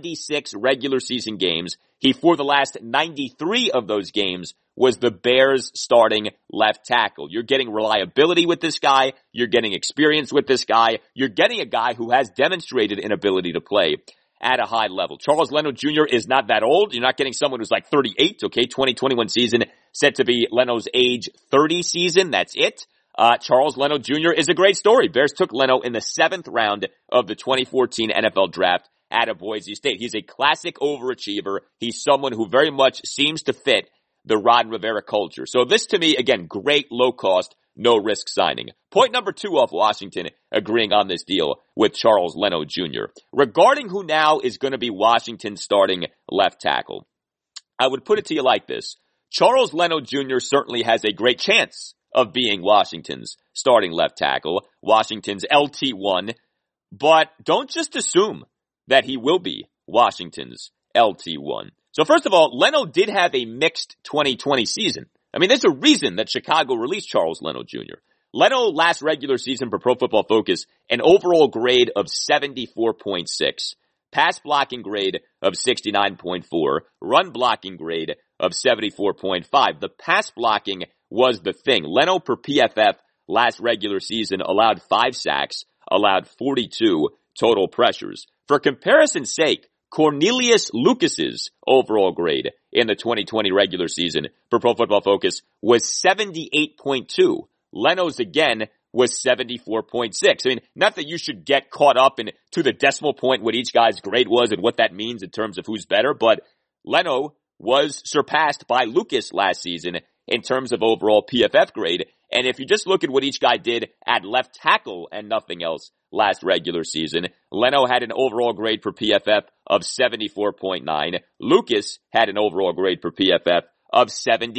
96 regular season games. He, for the last 93 of those games, was the Bears' starting left tackle. You're getting reliability with this guy. You're getting experience with this guy. You're getting a guy who has demonstrated an ability to play at a high level. Charles Leno Jr. is not that old. You're not getting someone who's like 38, okay? 2021 season set to be Leno's age 30 season. That's it. Charles Leno Jr. is a great story. Bears took Leno in the 7th round of the 2014 NFL draft out of Boise State. He's a classic overachiever. He's someone who very much seems to fit the Ron Rivera culture. So this, to me, again, great low-cost, no-risk signing. Point number 2 off Washington agreeing on this deal with Charles Leno Jr. Regarding who now is going to be Washington's starting left tackle, I would put it to you like this. Charles Leno Jr. certainly has a great chance of being Washington's starting left tackle, Washington's LT1, but don't just assume that he will be Washington's LT1. So first of all, Leno did have a mixed 2020 season. I mean, there's a reason that Chicago released Charles Leno Jr. Leno last regular season for Pro Football Focus, an overall grade of 74.6, pass blocking grade of 69.4, run blocking grade of 74.5. The pass blocking was the thing. Leno per PFF last regular season allowed 5 sacks, allowed 42 total pressures. For comparison's sake, Cornelius Lucas's overall grade in the 2020 regular season for Pro Football Focus was 78.2. Leno's again was 74.6. I mean, not that you should get caught up in to the decimal point what each guy's grade was and what that means in terms of who's better, but Leno was surpassed by Lucas last season in terms of overall PFF grade. And if you just look at what each guy did at left tackle and nothing else last regular season, Leno had an overall grade per PFF of 74.9. Lucas had an overall grade per PFF of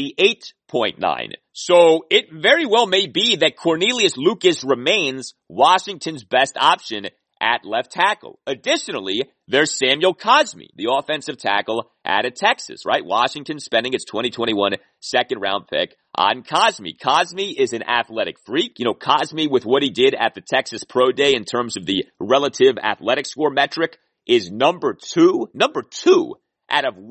78.9. So it very well may be that Cornelius Lucas remains Washington's best option at left tackle. Additionally, there's Samuel Cosmi, the offensive tackle out of Texas, right? Washington spending its 2021 second-round pick on Cosmi. Cosmi is an athletic freak. You know, Cosmi, with what he did at the Texas Pro Day in terms of the relative athletic score metric, is number two out of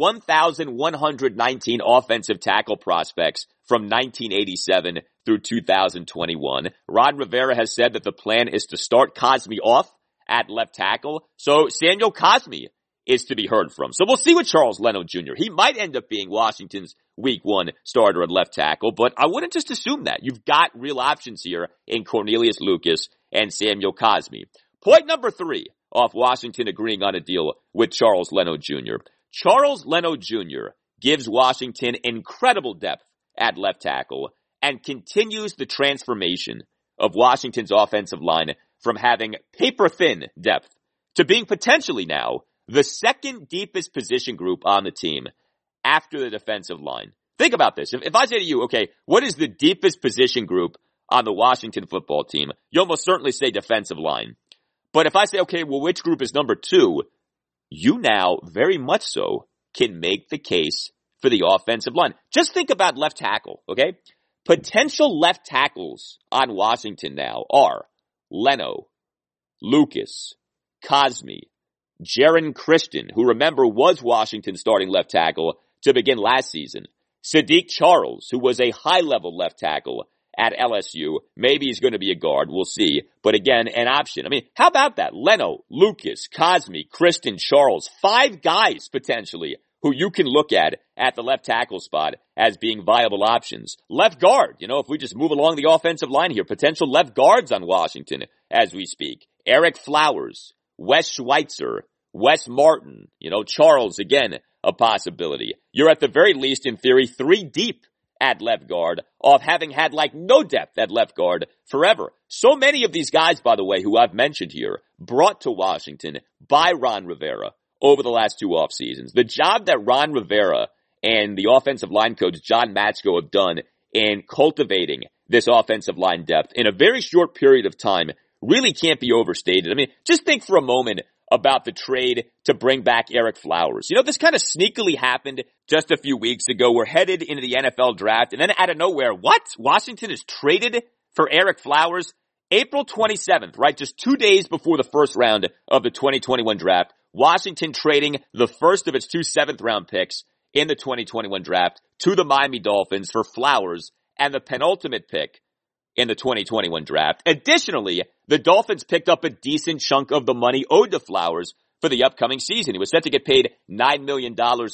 1,119 offensive tackle prospects from 1987 through 2021. Ron Rivera has said that the plan is to start Cosmi off at left tackle. So Samuel Cosmi is to be heard from. So we'll see with Charles Leno Jr. He might end up being Washington's week one starter at left tackle, but I wouldn't just assume that. You've got real options here in Cornelius Lucas and Samuel Cosmi. Point number 3 off Washington agreeing on a deal with Charles Leno Jr. Charles Leno Jr. gives Washington incredible depth at left tackle and continues the transformation of Washington's offensive line from having paper-thin depth to being potentially now the second deepest position group on the team after the defensive line. Think about this. If I say to you, okay, what is the deepest position group on the Washington football team? You almost certainly say defensive line. But if I say, okay, well, which group is number 2? You now very much so can make the case for the offensive line. Just think about left tackle, okay? Potential left tackles on Washington now are Leno, Lucas, Cosmi, Jaron Christian, who remember was Washington's starting left tackle to begin last season, Sadiq Charles, who was a high-level left tackle at LSU. Maybe he's going to be a guard. We'll see. But again, an option. I mean, how about that? Leno, Lucas, Cosmi, Christian, Charles. 5 guys, potentially, who you can look at the left tackle spot as being viable options. Left guard, you know, if we just move along the offensive line here, potential left guards on Washington as we speak. Eric Flowers, Wes Schweitzer, Wes Martin, you know, Charles, again, a possibility. You're at the very least, in theory, 3 deep at left guard of having had like no depth at left guard forever. So many of these guys, by the way, who I've mentioned here, brought to Washington by Ron Rivera over the last 2 off seasons. The job that Ron Rivera and the offensive line coach John Matsko have done in cultivating this offensive line depth in a very short period of time really can't be overstated. I mean, just think for a moment about the trade to bring back Eric Flowers. You know, this kind of sneakily happened just a few weeks ago. We're headed into the NFL draft, and then out of nowhere, what? Washington is traded for Eric Flowers? April 27th, right? Just 2 days before the first round of the 2021 draft, Washington trading the first of its 2 7th-round picks in the 2021 draft to the Miami Dolphins for Flowers and the penultimate pick in the 2021 draft. Additionally, the Dolphins picked up a decent chunk of the money owed to Flowers for the upcoming season. He was set to get paid $9 million in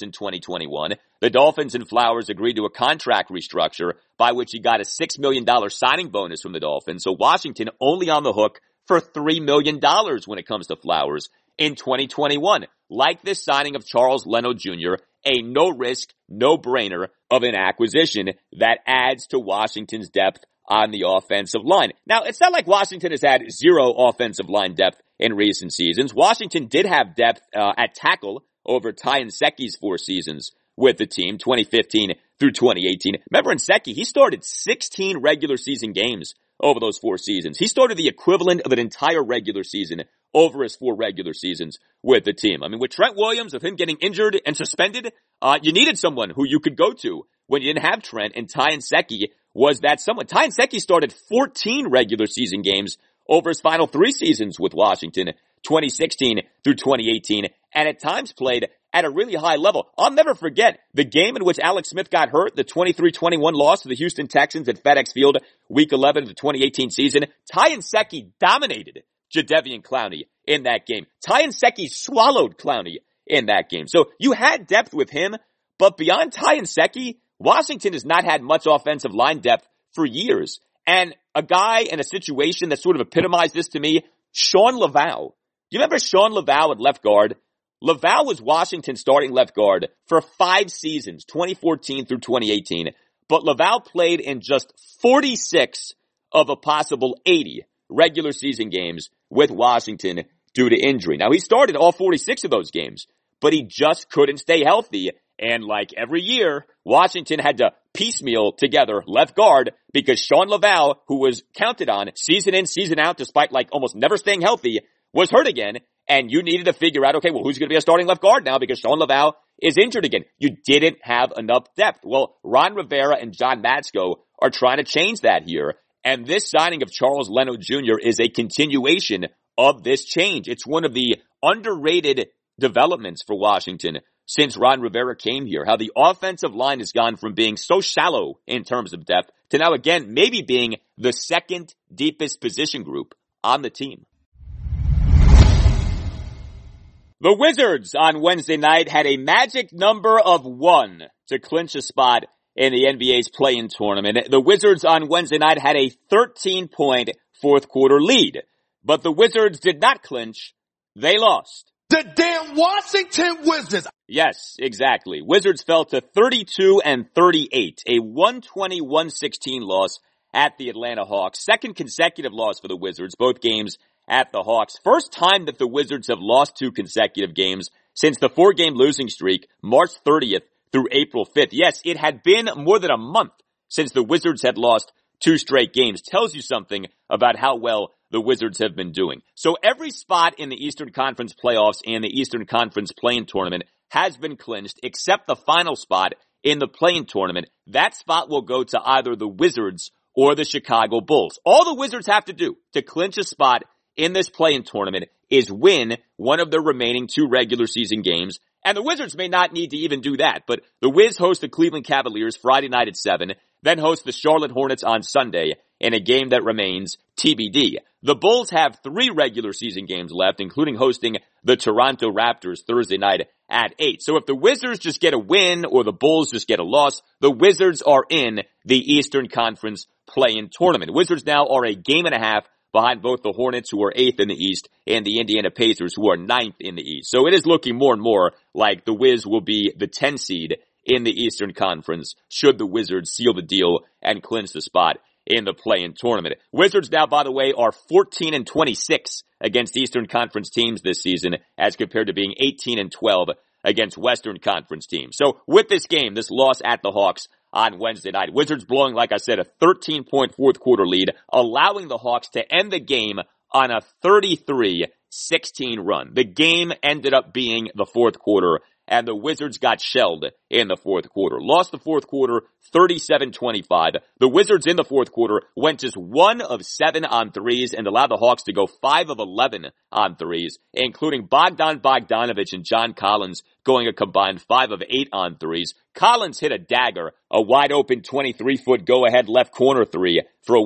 2021. The Dolphins and Flowers agreed to a contract restructure by which he got a $6 million signing bonus from the Dolphins. So Washington only on the hook for $3 million when it comes to Flowers in 2021. Like this signing of Charles Leno Jr., a no-risk, no-brainer of an acquisition that adds to Washington's depth on the offensive line. Now, it's not like Washington has had 0 offensive line depth in recent seasons. Washington did have depth at tackle over Ty Nseki's 4 seasons with the team, 2015 through 2018. Remember Nseki, he started 16 regular season games over those 4 seasons. He started the equivalent of an entire regular season over his 4 regular seasons with the team. I mean, with Trent Williams, with him getting injured and suspended, you needed someone who you could go to when you didn't have Trent, and Ty Nseki was that someone. Ty Nseki started 14 regular season games over his final 3 seasons with Washington, 2016 through 2018, and at times played at a really high level. I'll never forget the game in which Alex Smith got hurt, the 23-21 loss to the Houston Texans at FedEx Field, Week 11 of the 2018 season. Ty Nseki dominated Jadeveon Clowney in that game. Ty Nseki swallowed Clowney in that game. So you had depth with him, but beyond Ty Nseki, Washington has not had much offensive line depth for years. And a guy in a situation that sort of epitomized this to me, Sean Laval. Do you remember Sean Laval at left guard? Laval was Washington's starting left guard for 5 seasons, 2014 through 2018. But Laval played in just 46 of a possible 80 regular season games with Washington due to injury. Now, he started all 46 of those games, but he just couldn't stay healthy. And like every year, Washington had to piecemeal together left guard because Sean Laval, who was counted on season in, season out, despite like almost never staying healthy, was hurt again, and you needed to figure out, okay, well, who's going to be a starting left guard now because Sean Laval is injured again. You didn't have enough depth. Well, Ron Rivera and John Matsko are trying to change that here, and this signing of Charles Leno Jr. is a continuation of this change. It's one of the underrated developments for Washington since Ron Rivera came here, how the offensive line has gone from being so shallow in terms of depth to now again maybe being the second deepest position group on the team. The Wizards on Wednesday night had a magic number of 1 to clinch a spot in the NBA's play-in tournament. The Wizards on Wednesday night had a 13-point fourth quarter lead, but the Wizards did not clinch. They lost. The damn Washington Wizards. Yes, exactly. Wizards fell to 32-38, a 120-116 loss at the Atlanta Hawks. Second consecutive loss for the Wizards, both games at the Hawks. First time that the Wizards have lost 2 consecutive games since the 4-game losing streak, March 30th through April 5th. Yes, it had been more than a month since the Wizards had lost 2 straight games. Tells you something about how well the Wizards have been doing. So every spot in the Eastern Conference playoffs and the Eastern Conference play-in tournament has been clinched except the final spot in the play-in tournament. That spot will go to either the Wizards or the Chicago Bulls. All the Wizards have to do to clinch a spot in this play-in tournament is win one of their remaining 2 regular season games. And the Wizards may not need to even do that, but the Wiz host the Cleveland Cavaliers Friday night at 7, then host the Charlotte Hornets on Sunday in a game that remains TBD. The Bulls have 3 regular season games left, including hosting the Toronto Raptors Thursday night at 8. So if the Wizards just get a win or the Bulls just get a loss, the Wizards are in the Eastern Conference play-in tournament. Wizards now are a game and a half behind both the Hornets, who are 8th in the East, and the Indiana Pacers, who are 9th in the East. So it is looking more and more like the Wiz will be the 10 seed in the Eastern Conference should the Wizards seal the deal and clinch the spot in the play-in tournament. Wizards now, by the way, are 14-26 against Eastern Conference teams this season as compared to being 18-12 against Western Conference teams. So with this game, this loss at the Hawks on Wednesday night, Wizards blowing, like I said, a 13-point fourth quarter lead, allowing the Hawks to end the game on a 33-16 run. The game ended up being the fourth quarter, and the Wizards got shelled in the fourth quarter. Lost the fourth quarter 37-25. The Wizards in the fourth quarter went just 1 of 7 on threes and allowed the Hawks to go 5 of 11 on threes, including Bogdan Bogdanović and John Collins going a combined 5 of 8 on threes. Collins hit a dagger, a wide open 23-foot go-ahead left corner 3 for a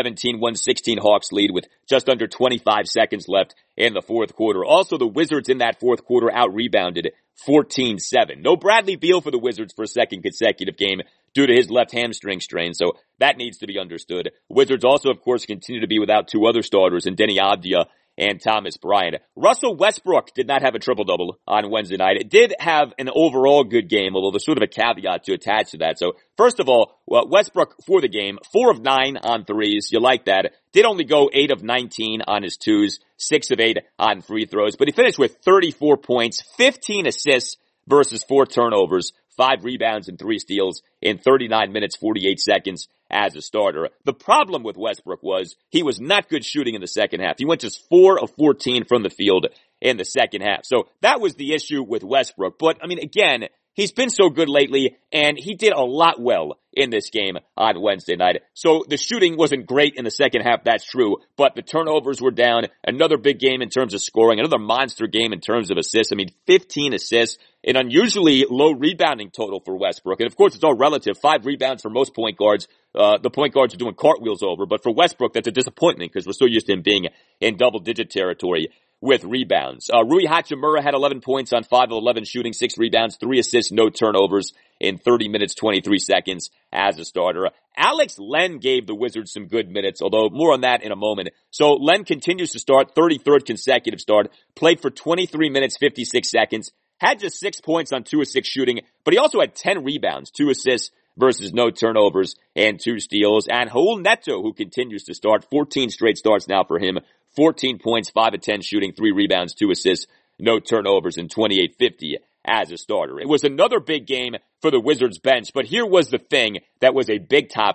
117-116 Hawks lead with just under 25 seconds left in the fourth quarter. Also, the Wizards in that fourth quarter out-rebounded 14-7. No Bradley Beal for the Wizards for a second consecutive game due to his left hamstring strain, so that needs to be understood. Wizards also, of course, continue to be without 2 other starters in Denny Avdia and Thomas Bryant. Russell Westbrook did not have a triple-double on Wednesday night. It did have an overall good game, although there's sort of a caveat to attach to that. So, first of all, Westbrook for the game, 4 of 9 on threes. You like that. Did only go 8 of 19 on his twos, 6 of 8 on free throws, but he finished with 34 points, 15 assists versus 4 turnovers, 5 rebounds and 3 steals in 39 minutes, 48 seconds as a starter. The problem with Westbrook was he was not good shooting in the second half. He went just 4 of 14 from the field in the second half. So that was the issue with Westbrook. But, I mean, again, he's been so good lately, and he did a lot well in this game on Wednesday night. So the shooting wasn't great in the second half, that's true, but the turnovers were down. Another big game in terms of scoring, another monster game in terms of assists. I mean, 15 assists, an unusually low rebounding total for Westbrook. And of course, it's all relative. 5 rebounds for most point guards. The point guards are doing cartwheels over, but for Westbrook, that's a disappointment because we're so used to him being in double-digit territory with rebounds. Rui Hachimura had 11 points on 5 of 11 shooting, 6 rebounds, 3 assists, no turnovers in 30 minutes, 23 seconds as a starter. Alex Len gave the Wizards some good minutes, although more on that in a moment. So Len continues to start, 33rd consecutive start, played for 23 minutes, 56 seconds, had just 6 points on 2 of 6 shooting, but he also had 10 rebounds, 2 assists versus no turnovers and 2 steals. And Raul Neto, who continues to start, 14 straight starts now for him, 14 points, 5 of 10 shooting, 3 rebounds, 2 assists, no turnovers, and 28-50 as a starter. It was another big game for the Wizards bench, but here was the thing that was a big topic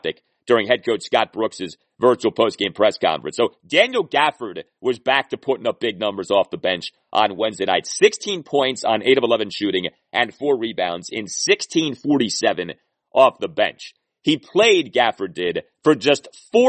during head coach Scott Brooks' virtual postgame press conference. So Daniel Gafford was back to putting up big numbers off the bench on Wednesday night. 16 points on 8 of 11 shooting and 4 rebounds in 16:47 off the bench. He played, Gafford did, for just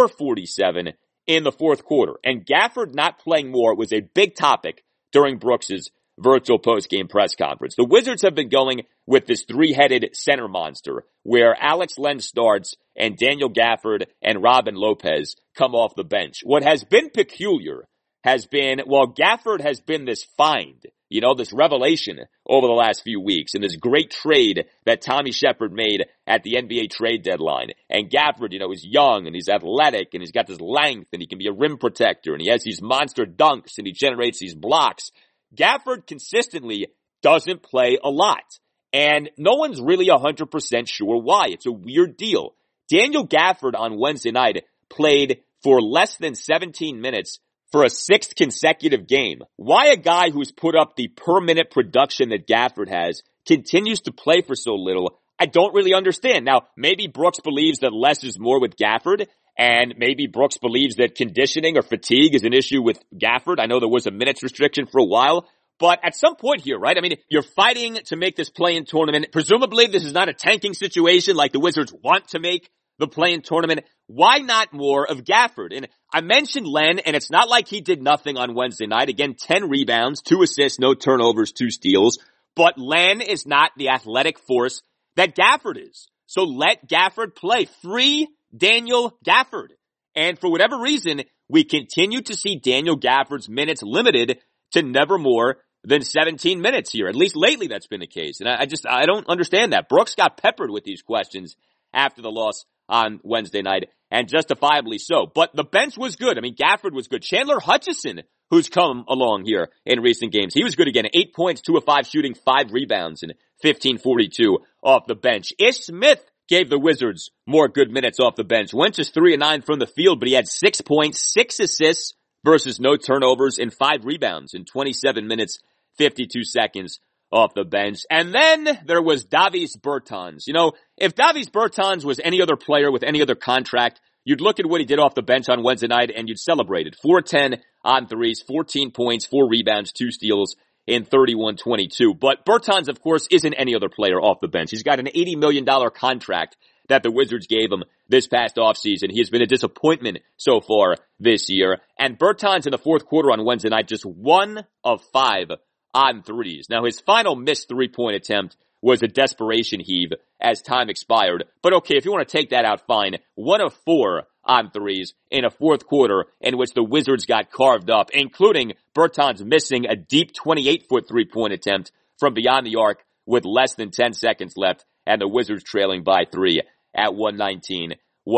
4:47 in the fourth quarter. And Gafford not playing more was a big topic during Brooks' virtual post-game press conference. The Wizards have been going with this three-headed center monster where Alex Len starts and Daniel Gafford and Robin Lopez come off the bench. What has been peculiar has been, while Gafford has been this find, this revelation over the last few weeks and this great trade that Tommy Shepard made at the NBA trade deadline. And Gafford, is young and he's athletic and he's got this length and he can be a rim protector and he has these monster dunks and he generates these blocks. Gafford consistently doesn't play a lot. And no one's really 100% sure why. It's a weird deal. Daniel Gafford on Wednesday night played for less than 17 minutes for a 6th consecutive game. Why a guy who's put up the per-minute production that Gafford has continues to play for so little, I don't really understand. Now, maybe Brooks believes that less is more with Gafford, and maybe Brooks believes that conditioning or fatigue is an issue with Gafford. I know there was a minutes restriction for a while, but at some point here, right? I mean, you're fighting to make this play-in tournament. Presumably, this is not a tanking situation like the Wizards want to make the play-in tournament. Why not more of Gafford? And I mentioned Len, and it's not like he did nothing on Wednesday night. Again, 10 rebounds, 2 assists, no turnovers, 2 steals. But Len is not the athletic force that Gafford is. So let Gafford play. Free Daniel Gafford. And for whatever reason, we continue to see Daniel Gafford's minutes limited to never more than 17 minutes here. At least lately that's been the case. And I don't understand that. Brooks got peppered with these questions after the loss on Wednesday night, and justifiably so. But the bench was good. I mean, Gafford was good. Chandler Hutchison, who's come along here in recent games, he was good again. 8 points, 2 of 5 shooting, 5 rebounds, and 15:42 off the bench. Ish Smith gave the Wizards more good minutes off the bench. Went just 3 of 9 from the field, but he had 6 points, 6 assists versus no turnovers and 5 rebounds in 27 minutes, 52 seconds off the bench. And then there was Davis Bertans. If Davis Bertans was any other player with any other contract, you'd look at what he did off the bench on Wednesday night and you'd celebrate it. 4-10 on threes, 14 points, 4 rebounds, 2 steals in 31-22. But Bertans, of course, isn't any other player off the bench. He's got an $80 million contract that the Wizards gave him this past offseason. He has been a disappointment so far this year. And Bertans in the fourth quarter on Wednesday night, just 1 of 5 on threes. Now, his final missed 3-point attempt was a desperation heave as time expired. But okay, if you want to take that out, fine. 1 of 4 on threes in a fourth quarter in which the Wizards got carved up, including Bertans missing a deep 28-foot 3-point attempt from beyond the arc with less than 10 seconds left, and the Wizards trailing by 3 at 119-116.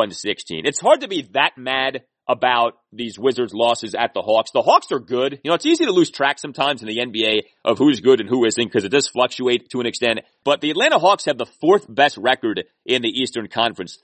It's hard to be that mad about these Wizards losses at the Hawks. The Hawks are good. It's easy to lose track sometimes in the NBA of who's good and who isn't because it does fluctuate to an extent. But the Atlanta Hawks have the 4th best record in the Eastern Conference,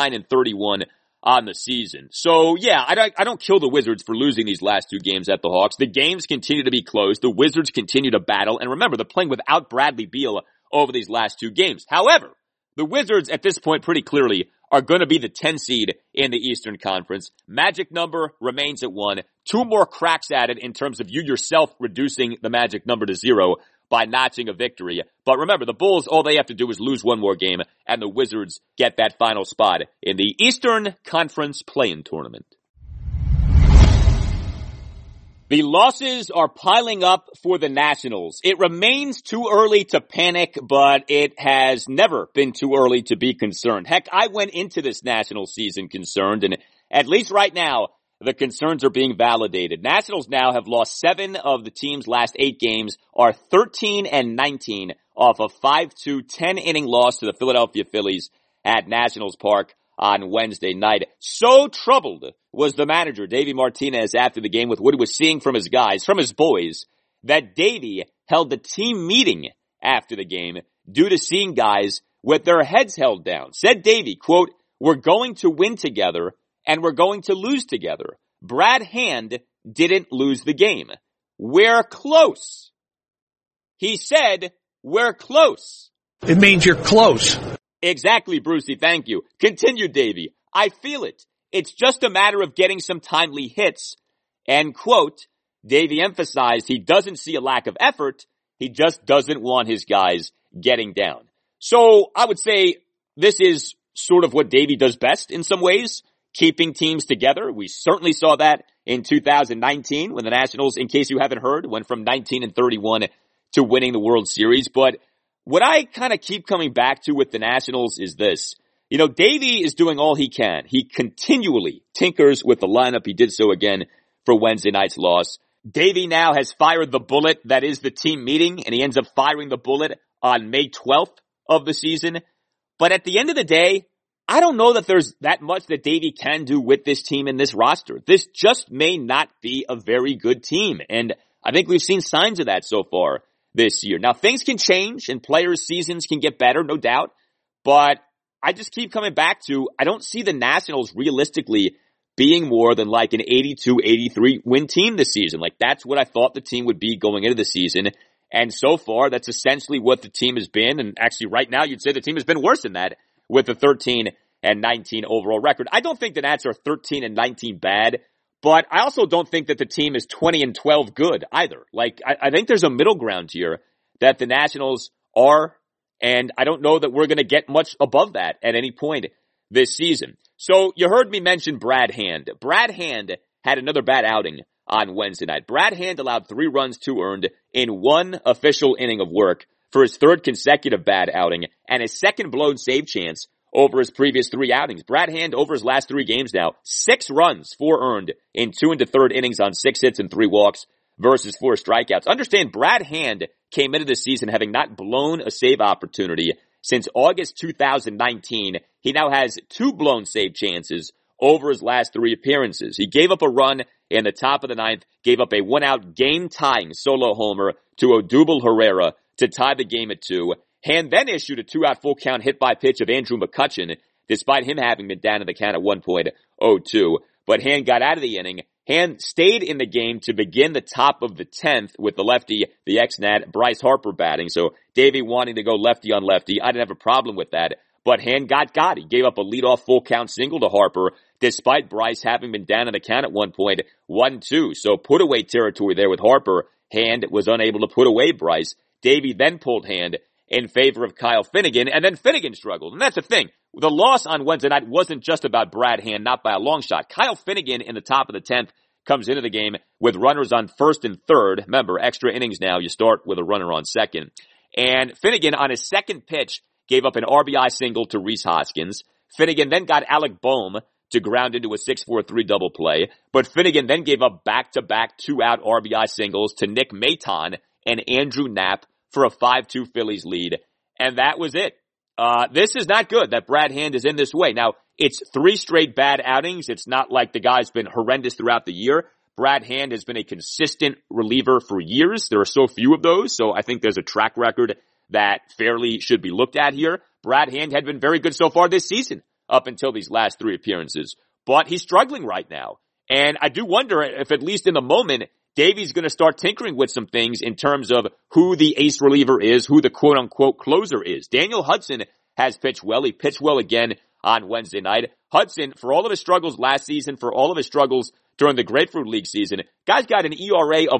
39-31 on the season. So yeah, I don't kill the Wizards for losing these last 2 games at the Hawks. The games continue to be close. The Wizards continue to battle. And remember, they're playing without Bradley Beal over these last 2 games. However, the Wizards at this point pretty clearly are going to be the 10 seed in the Eastern Conference. Magic number remains at 1. 2 more cracks at it in terms of you yourself reducing the magic number to 0 by notching a victory. But remember, the Bulls, all they have to do is lose 1 more game, and the Wizards get that final spot in the Eastern Conference play-in tournament. The losses are piling up for the Nationals. It remains too early to panic, but it has never been too early to be concerned. Heck, I went into this Nationals season concerned, and at least right now, the concerns are being validated. Nationals now have lost 7 of the team's last 8 games, are 13-19 off a 5-2 10-inning loss to the Philadelphia Phillies at Nationals Park on Wednesday night. So troubled was the manager, Davey Martinez, after the game with what he was seeing from his guys, from his boys, that Davey held the team meeting after the game due to seeing guys with their heads held down. Said Davey, quote, "We're going to win together and we're going to lose together. Brad Hand didn't lose the game. We're close." He said, "We're close." It means you're close. Exactly, Brucey. Thank you. Continued Davey. I feel it. It's just a matter of getting some timely hits. And quote, Davey emphasized he doesn't see a lack of effort. He just doesn't want his guys getting down. So I would say this is sort of what Davey does best in some ways, keeping teams together. We certainly saw that in 2019 when the Nationals, in case you haven't heard, went from 19-31 to winning the World Series. But what I kind of keep coming back to with the Nationals is this. You know, Davey is doing all he can. He continually tinkers with the lineup. He did so again for Wednesday night's loss. Davey now has fired the bullet that is the team meeting, and he ends up firing the bullet on May 12th of the season. But at the end of the day, I don't know that there's that much that Davey can do with this team and this roster. This just may not be a very good team, and I think we've seen signs of that so far this year. Now, things can change, and players' seasons can get better, no doubt, but I just keep coming back to, I don't see the Nationals realistically being more than like an 82-83 win team this season. Like, that's what I thought the team would be going into the season. And so far, that's essentially what the team has been. And actually, right now, you'd say the team has been worse than that with a 13-19 overall record. I don't think the Nats are 13-19 bad, but I also don't think that the team is 20-12 good either. Like, I think there's a middle ground here that the Nationals are, and I don't know that we're going to get much above that at any point this season. So you heard me mention Brad Hand. Brad Hand had another bad outing on Wednesday night. Brad Hand allowed 3 runs, 2 earned in 1 official inning of work for his 3rd consecutive bad outing and his 2nd blown save chance over his previous 3 outings. Brad Hand, over his last 3 games now, 6 runs, 4 earned in 2 1/3 innings on 6 hits and 3 walks versus 4 strikeouts. Understand, Brad Hand came into the season having not blown a save opportunity since August 2019. He now has 2 blown save chances over his last 3 appearances. He gave up a run in the top of the 9th, gave up a 1-out game-tying solo homer to Odubel Herrera to tie the game at 2. Hand then issued a 2-out full count hit by pitch of Andrew McCutchen, despite him having been down in the count at 1.02. But Hand got out of the inning. Hand stayed in the game to begin the top of the 10th with the lefty, the ex-Nat, Bryce Harper batting. So Davey wanting to go lefty on lefty. I didn't have a problem with that. But Hand got. He gave up a leadoff full count single to Harper, despite Bryce having been down in the count at 1.12. So put away territory there with Harper. Hand was unable to put away Bryce. Davey then pulled Hand in favor of Kyle Finnegan, and then Finnegan struggled. And that's the thing. The loss on Wednesday night wasn't just about Brad Hand, not by a long shot. Kyle Finnegan in the top of the 10th comes into the game with runners on 1st and 3rd. Remember, extra innings now. You start with a runner on 2nd. And Finnegan, on his 2nd pitch, gave up an RBI single to Rhys Hoskins. Finnegan then got Alec Bohm to ground into a 6-4-3 double play. But Finnegan then gave up back-to-back 2-out RBI singles to Nick Maton and Andrew Knapp for a 5-2 Phillies lead. And that was it. This is not good that Brad Hand is in this way. Now, it's 3 straight bad outings. It's not like the guy's been horrendous throughout the year. Brad Hand has been a consistent reliever for years. There are so few of those, so I think there's a track record that fairly should be looked at here. Brad Hand had been very good so far this season, up until these last 3 appearances. But he's struggling right now. And I do wonder if, at least in the moment, Davey's going to start tinkering with some things in terms of who the ace reliever is, who the quote-unquote closer is. Daniel Hudson has pitched well. He pitched well again on Wednesday night. Hudson, for all of his struggles last season, for all of his struggles during the Grapefruit League season, guy's got an ERA of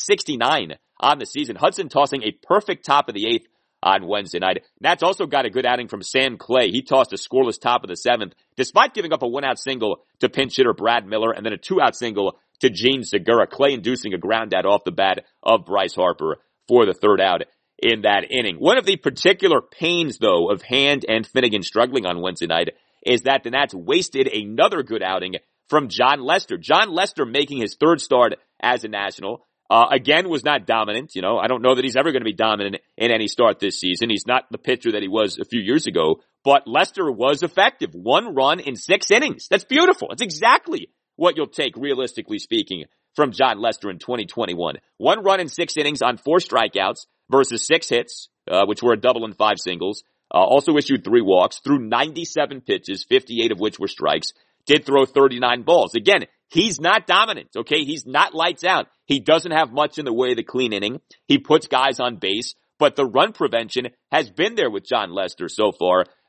1.69 on the season. Hudson tossing a perfect top of the 8th on Wednesday night. Nats also got a good outing from Sam Clay. He tossed a scoreless top of the 7th, despite giving up a 1-out single to pinch hitter Brad Miller and then a 2-out single to Gene Segura. Clay inducing a ground out off the bat of Bryce Harper for the 3rd out in that inning. One of the particular pains, though, of Hand and Finnegan struggling on Wednesday night is that the Nats wasted another good outing from John Lester. John Lester making his 3rd start as a National. Again, was not dominant. You know, I don't know that he's ever going to be dominant in any start this season. He's not the pitcher that he was a few years ago, but Lester was effective. 1 run in 6 innings. That's beautiful. It's exactly what you'll take, realistically speaking, from John Lester in 2021. 1 run in 6 innings on 4 strikeouts versus 6 hits, which were a double and 5 singles. Also issued 3 walks, threw 97 pitches, 58 of which were strikes. Did throw 39 balls. Again, he's not dominant, okay? He's not lights out. He doesn't have much in the way of the clean inning. He puts guys on base, but the run prevention has been there with John Lester so far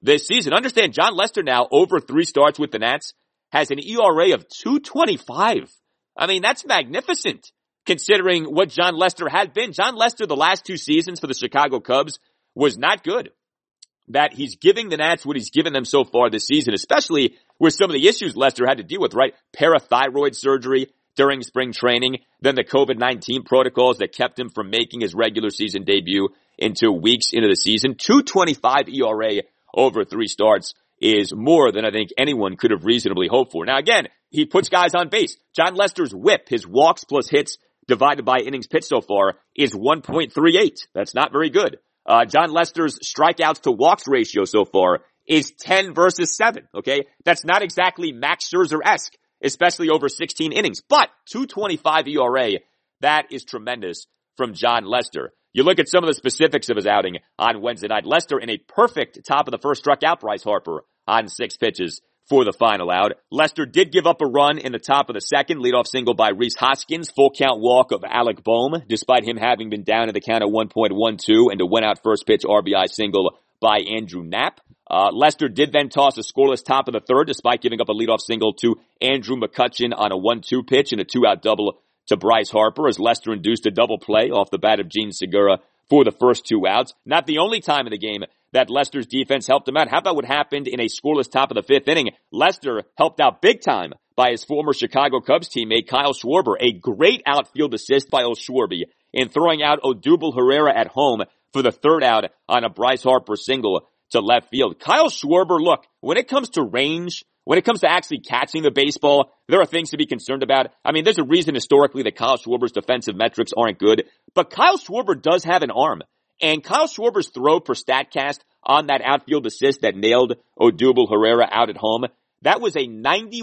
this season. Understand, Jon Lester now, over 3 starts with the Nats, has an ERA of 2.25. I mean, that's magnificent, considering what Jon Lester had been. Jon Lester, the last 2 seasons for the Chicago Cubs, was not good. That he's giving the Nats what he's given them so far this season, especially with some of the issues Lester had to deal with, right? Parathyroid surgery during spring training, then the COVID-19 protocols that kept him from making his regular season debut until weeks into the season. 2.25 ERA over 3 starts is more than I think anyone could have reasonably hoped for. Now again, he puts guys on base. Jon Lester's whip, his walks plus hits divided by innings pitched so far, is 1.38. That's not very good. Jon Lester's strikeouts to walks ratio so far is 10 versus 7, okay? That's not exactly Max Scherzer-esque, especially over 16 innings. But 2.25 ERA, that is tremendous from Jon Lester. You look at some of the specifics of his outing on Wednesday night. Lester in a perfect top of the first struck out Bryce Harper on 6 pitches for the final out. Lester did give up a run in the top of the second, leadoff single by Rhys Hoskins, full count walk of Alec Bohm, despite him having been down in the count at 1.12, and a went out first pitch RBI single by Andrew Knapp. Lester did then toss a scoreless top of the third, despite giving up a leadoff single to Andrew McCutchen on a 1-2 pitch and a 2-out double to Bryce Harper, as Lester induced a double play off the bat of Gene Segura for the first 2 outs. Not the only time in the game that Lester's defense helped him out. How about what happened in a scoreless top of the 5th inning? Lester helped out big time by his former Chicago Cubs teammate Kyle Schwarber. A great outfield assist by old Schwarby in throwing out Odubel Herrera at home for the 3rd out on a Bryce Harper single to left field. Kyle Schwarber, look, when it comes to range, when it comes to actually catching the baseball, there are things to be concerned about. I mean, there's a reason historically that Kyle Schwarber's defensive metrics aren't good, but Kyle Schwarber does have an arm. And Kyle Schwarber's throw per StatCast on that outfield assist that nailed Odubel Herrera out at home, that was a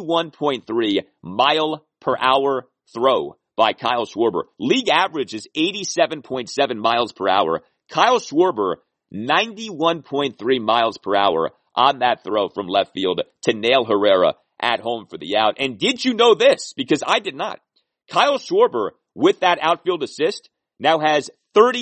91.3 mile per hour throw by Kyle Schwarber. League average is 87.7 miles per hour. Kyle Schwarber, 91.3 miles per hour on that throw from left field to nail Herrera at home for the out. And did you know this? Because I did not. Kyle Schwarber, with that outfield assist, now has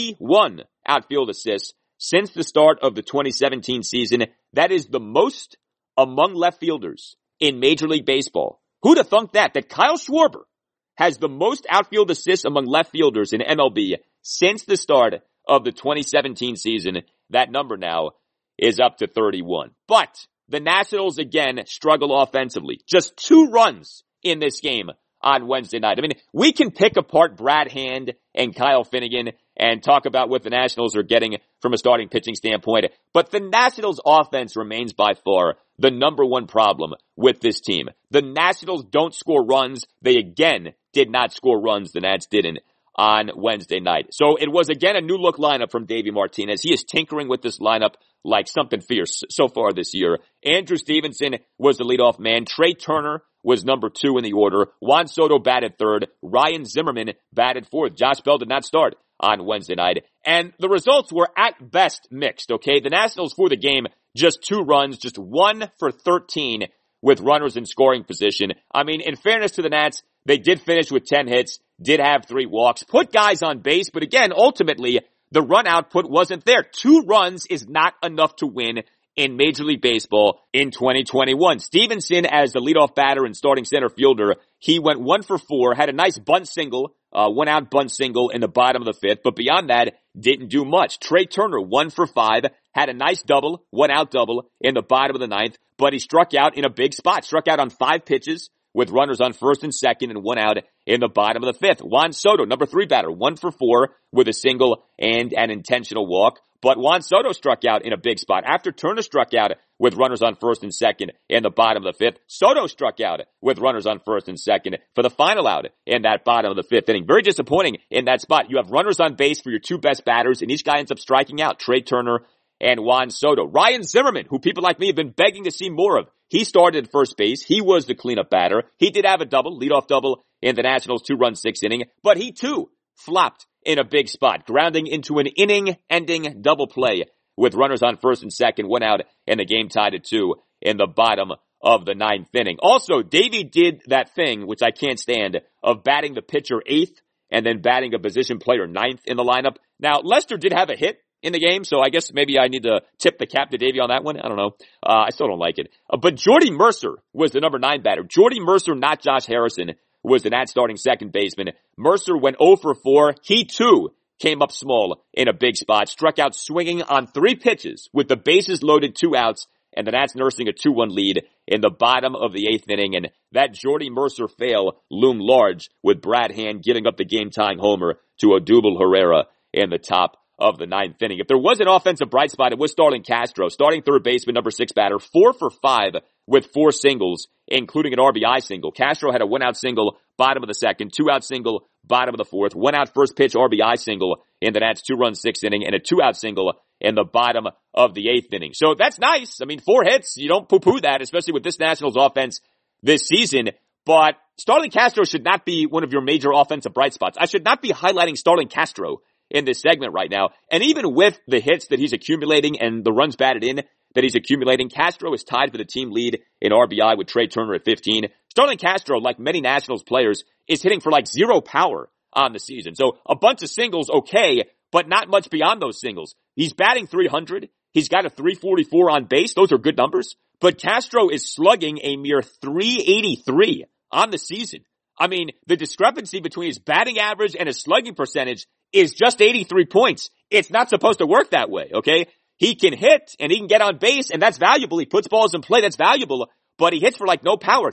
31 outfield assists since the start of the 2017 season. That is the most among left fielders in Major League Baseball. Who'd have thunk that Kyle Schwarber has the most outfield assists among left fielders in MLB since the start of the 2017 season? That number now is up to 31. But the Nationals again struggle offensively. Just 2 runs in this game on Wednesday night. I mean, we can pick apart Brad Hand and Kyle Finnegan and talk about what the Nationals are getting from a starting pitching standpoint, but the Nationals offense remains by far the number one problem with this team. The Nationals don't score runs. They again did not score runs. The Nats didn't on Wednesday night. So it was again a new look lineup from Davey Martinez. He is tinkering with this lineup like something fierce so far this year. Andrew Stevenson was the leadoff man. Trey Turner was number 2 in the order. Juan Soto batted 3rd. Ryan Zimmerman batted 4th. Josh Bell did not start on Wednesday night. And the results were at best mixed, okay? The Nationals for the game, just 2 runs, just 1 for 13 with runners in scoring position. I mean, in fairness to the Nats, they did finish with 10 hits, did have 3 walks, put guys on base, but again, ultimately, the run output wasn't there. 2 runs is not enough to win in Major League Baseball in 2021. Stevenson, as the leadoff batter and starting center fielder, he went 1 for 4, had a nice bunt single, 1-out bunt single in the bottom of the 5th, but beyond that, didn't do much. Trey Turner, 1 for 5, had a nice double, 1-out double in the bottom of the 9th, but he struck out in a big spot, struck out on 5 pitches with runners on first and second and 1 out in the bottom of the 5th. Juan Soto, number 3 batter, 1 for 4 with a single and an intentional walk. But Juan Soto struck out in a big spot. After Turner struck out with runners on first and second in the bottom of the 5th, Soto struck out with runners on first and second for the final out in that bottom of the 5th inning. Very disappointing in that spot. You have runners on base for your 2 best batters, and each guy ends up striking out, Trey Turner and Juan Soto. Ryan Zimmerman, who people like me have been begging to see more of, he started at first base. He was the cleanup batter. He did have a double, leadoff double in the Nationals' 2-run 6th inning, but he too flopped in a big spot, grounding into an inning-ending double play with runners on first and second, 1 out, and the game tied at 2 in the bottom of the 9th inning. Also, Davey did that thing, which I can't stand, of batting the pitcher 8th and then batting a position player 9th in the lineup. Now, Lester did have a hit in the game, so I guess maybe I need to tip the cap to Davey on that one. I don't know. I still don't like it. But Jordy Mercer was the number 9 batter. Jordy Mercer, not Josh Harrison, was the Nats starting second baseman. Mercer went 0 for 4. He too came up small in a big spot, struck out swinging on 3 pitches with the bases loaded, 2 outs, and the Nats nursing a 2-1 lead in the bottom of the 8th inning. And that Jordy Mercer fail loomed large with Brad Hand giving up the game-tying homer to Odubel Herrera in the top of the 9th inning. If there was an offensive bright spot, it was Starlin Castro, starting third baseman, number 6 batter, 4 for 5 with 4 singles, including an RBI single. Castro had a 1-out single, bottom of the 2nd, 2-out single, bottom of the 4th, 1-out first pitch RBI single in the Nats 2-run 6th inning, and a 2-out single in the bottom of the 8th inning. So that's nice. I mean, 4 hits, you don't poo-poo that, especially with this Nationals offense this season. But Starlin Castro should not be one of your major offensive bright spots. I should not be highlighting Starlin Castro in this segment right now. And even with the hits that he's accumulating and the runs batted in that he's accumulating, Castro is tied for the team lead in RBI with Trey Turner at 15. Starlin Castro, like many Nationals players, is hitting for like 0 power on the season. So a bunch of singles, okay, but not much beyond those singles. He's batting .300. He's got a .344 on base. Those are good numbers. But Castro is slugging a mere .383 on the season. I mean, the discrepancy between his batting average and his slugging percentage is just 83 points. It's not supposed to work that way, okay? He can hit and he can get on base, and that's valuable. He puts balls in play, that's valuable, but he hits for like no power.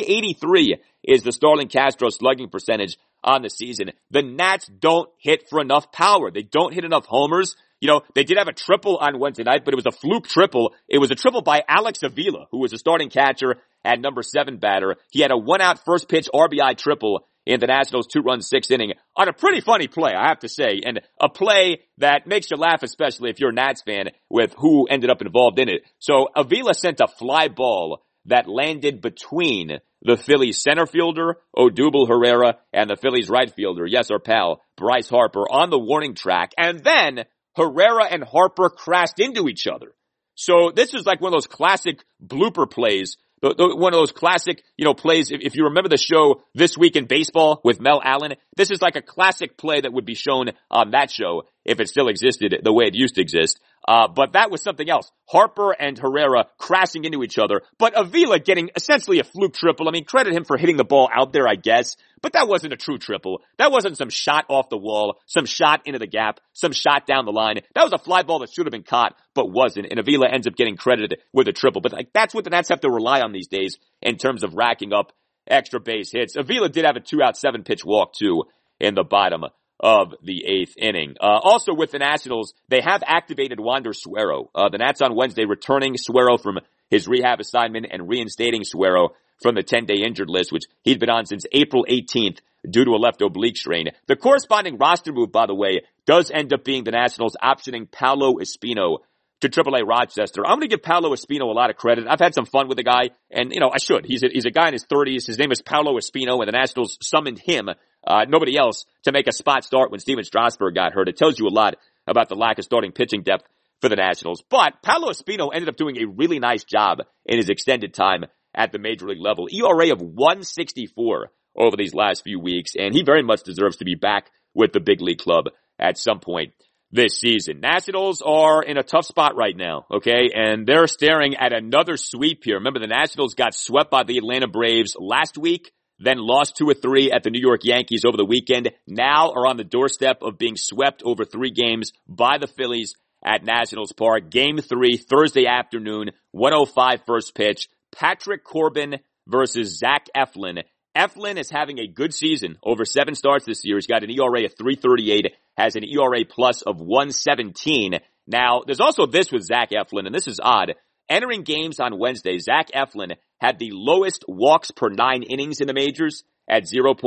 .383 is the Starlin Castro slugging percentage on the season. The Nats don't hit for enough power. They don't hit enough homers. You know, they did have a triple on Wednesday night, but it was a fluke triple. It was a triple by Alex Avila, who was a starting catcher at number 7 batter. He had a 1-out first pitch RBI triple in the Nationals 2-run 6th inning on a pretty funny play, I have to say, and a play that makes you laugh, especially if you're a Nats fan, with who ended up involved in it. So Avila sent a fly ball that landed between the Phillies center fielder, Odubel Herrera, and the Phillies right fielder, yes, our pal, Bryce Harper, on the warning track, and then Herrera and Harper crashed into each other. So this is like one of those classic blooper plays, one of those classic, plays. If you remember the show This Week in Baseball with Mel Allen, this is like a classic play that would be shown on that show if it still existed the way it used to exist. But that was something else. Harper and Herrera crashing into each other, but Avila getting essentially a fluke triple. I mean, credit him for hitting the ball out there, I guess, but that wasn't a true triple. That wasn't some shot off the wall, some shot into the gap, some shot down the line. That was a fly ball that should have been caught, but wasn't, and Avila ends up getting credited with a triple. But that's what the Nats have to rely on these days in terms of racking up extra base hits. Avila did have a 2-out 7-pitch walk too in the bottom of the 8th inning. Also with the Nationals, they have activated Wander Suero. The Nats on Wednesday returning Suero from his rehab assignment and reinstating Suero from the 10-day injured list, which he'd been on since April 18th due to a left oblique strain. The corresponding roster move, by the way, does end up being the Nationals optioning Paolo Espino to AAA Rochester. I'm going to give Paolo Espino a lot of credit. I've had some fun with the guy, and, I should. He's a guy in his 30s. His name is Paolo Espino, and the Nationals summoned him, nobody else, to make a spot start when Steven Strasburg got hurt. It tells you a lot about the lack of starting pitching depth for the Nationals. But Paolo Espino ended up doing a really nice job in his extended time at the major league level. ERA of 1.64 over these last few weeks, and he very much deserves to be back with the big league club at some point this season. Nationals are in a tough spot right now, okay? And they're staring at another sweep here. Remember, the Nationals got swept by the Atlanta Braves last week, then lost 2-3 at the New York Yankees over the weekend. Now are on the doorstep of being swept over 3 games by the Phillies at Nationals Park. Game 3, Thursday afternoon, 1:05 first pitch. Patrick Corbin versus Zach Eflin. Eflin is having a good season, over 7 starts this year. He's got an ERA of 3.38, has an ERA plus of 1.17. Now, there's also this with Zach Eflin, and this is odd. Entering games on Wednesday, Zach Eflin had the lowest walks per 9 innings in the majors at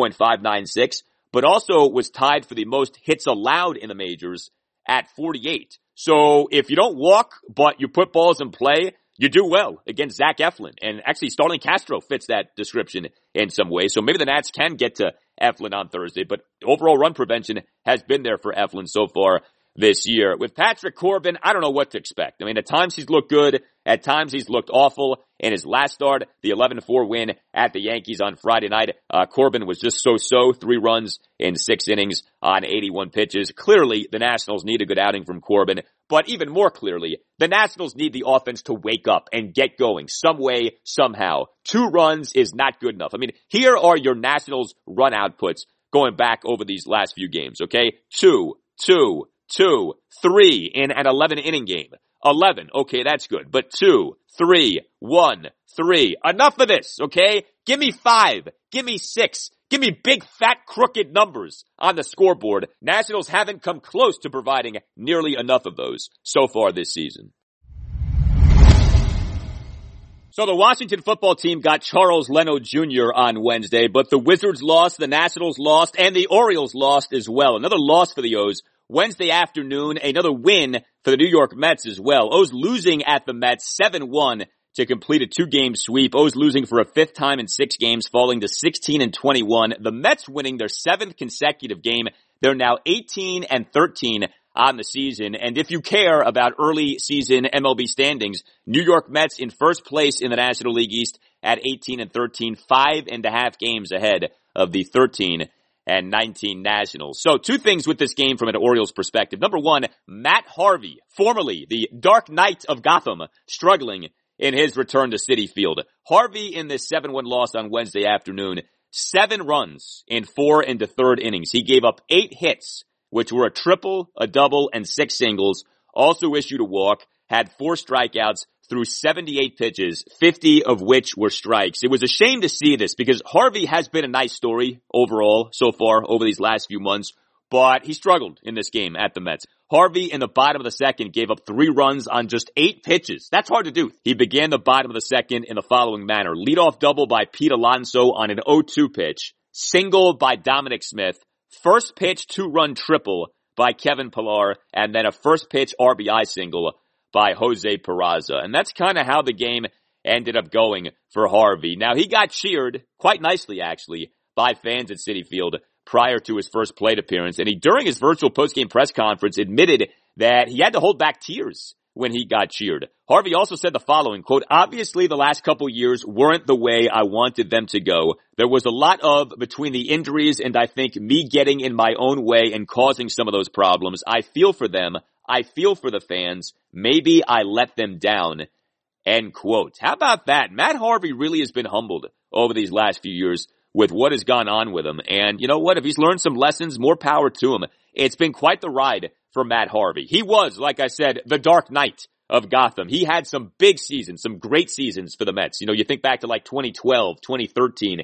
0.596, but also was tied for the most hits allowed in the majors at 48. So if you don't walk, but you put balls in play, you do well against Zach Eflin. And actually, Starlin Castro fits that description in some way. So maybe the Nats can get to Eflin on Thursday, but overall run prevention has been there for Eflin so far this year. With Patrick Corbin, I don't know what to expect. I mean, at times he's looked good, at times he's looked awful, in his last start, the 11-4 win at the Yankees on Friday night. Corbin was just so-so, 3 runs in 6 innings on 81 pitches. Clearly, the Nationals need a good outing from Corbin, but even more clearly, the Nationals need the offense to wake up and get going some way, somehow. 2 runs is not good enough. I mean, here are your Nationals run outputs going back over these last few games, okay? 2, 2, 2, 3 in an 11-inning game. 11, okay, that's good. But 2, 3, 1, 3. Enough of this, okay? Give me 5. Give me 6. Give me big, fat, crooked numbers on the scoreboard. Nationals haven't come close to providing nearly enough of those so far this season. So the Washington football team got Charles Leno Jr. on Wednesday, but the Wizards lost, the Nationals lost, and the Orioles lost as well. Another loss for the O's. Wednesday afternoon, another win for the New York Mets as well. O's losing at the Mets 7-1 to complete a 2-game sweep. O's losing for a 5th time in 6 games, falling to 16-21. The Mets winning their 7th consecutive game. They're now 18-13 on the season. And if you care about early season MLB standings, New York Mets in first place in the National League East at 18-13, 5.5 games ahead of the 13-19 Nationals. So 2 things with this game from an Orioles perspective. Number 1, Matt Harvey, formerly the Dark Knight of Gotham, struggling in his return to Citi Field. Harvey in this 7-1 loss on Wednesday afternoon, 7 runs in 4 and the 3rd innings. He gave up 8 hits, which were a triple, a double, and 6 singles. Also issued a walk, had 4 strikeouts through 78 pitches, 50 of which were strikes. It was a shame to see this because Harvey has been a nice story overall so far over these last few months, but he struggled in this game at the Mets. Harvey in the bottom of the second gave up 3 runs on just 8 pitches. That's hard to do. He began the bottom of the second in the following manner. Leadoff double by Pete Alonso on an 0-2 pitch. Single by Dominic Smith. First pitch 2-run triple by Kevin Pillar. And then a first pitch RBI single by Jose Peraza. And that's kind of how the game ended up going for Harvey. Now, he got cheered quite nicely, actually, by fans at Citi Field prior to his first plate appearance. And he, during his virtual postgame press conference, admitted that he had to hold back tears when he got cheered. Harvey also said the following, quote, "Obviously the last couple years weren't the way I wanted them to go. There was a lot of between the injuries and I think me getting in my own way and causing some of those problems. I feel for them. I feel for the fans. Maybe I let them down." End quote. How about that? Matt Harvey really has been humbled over these last few years with what has gone on with him. And you know what? If he's learned some lessons, more power to him. It's been quite the ride for Matt Harvey. He was, like I said, the Dark Knight of Gotham. He had some big seasons, some great seasons for the Mets. You know, you think back to like 2012, 2013,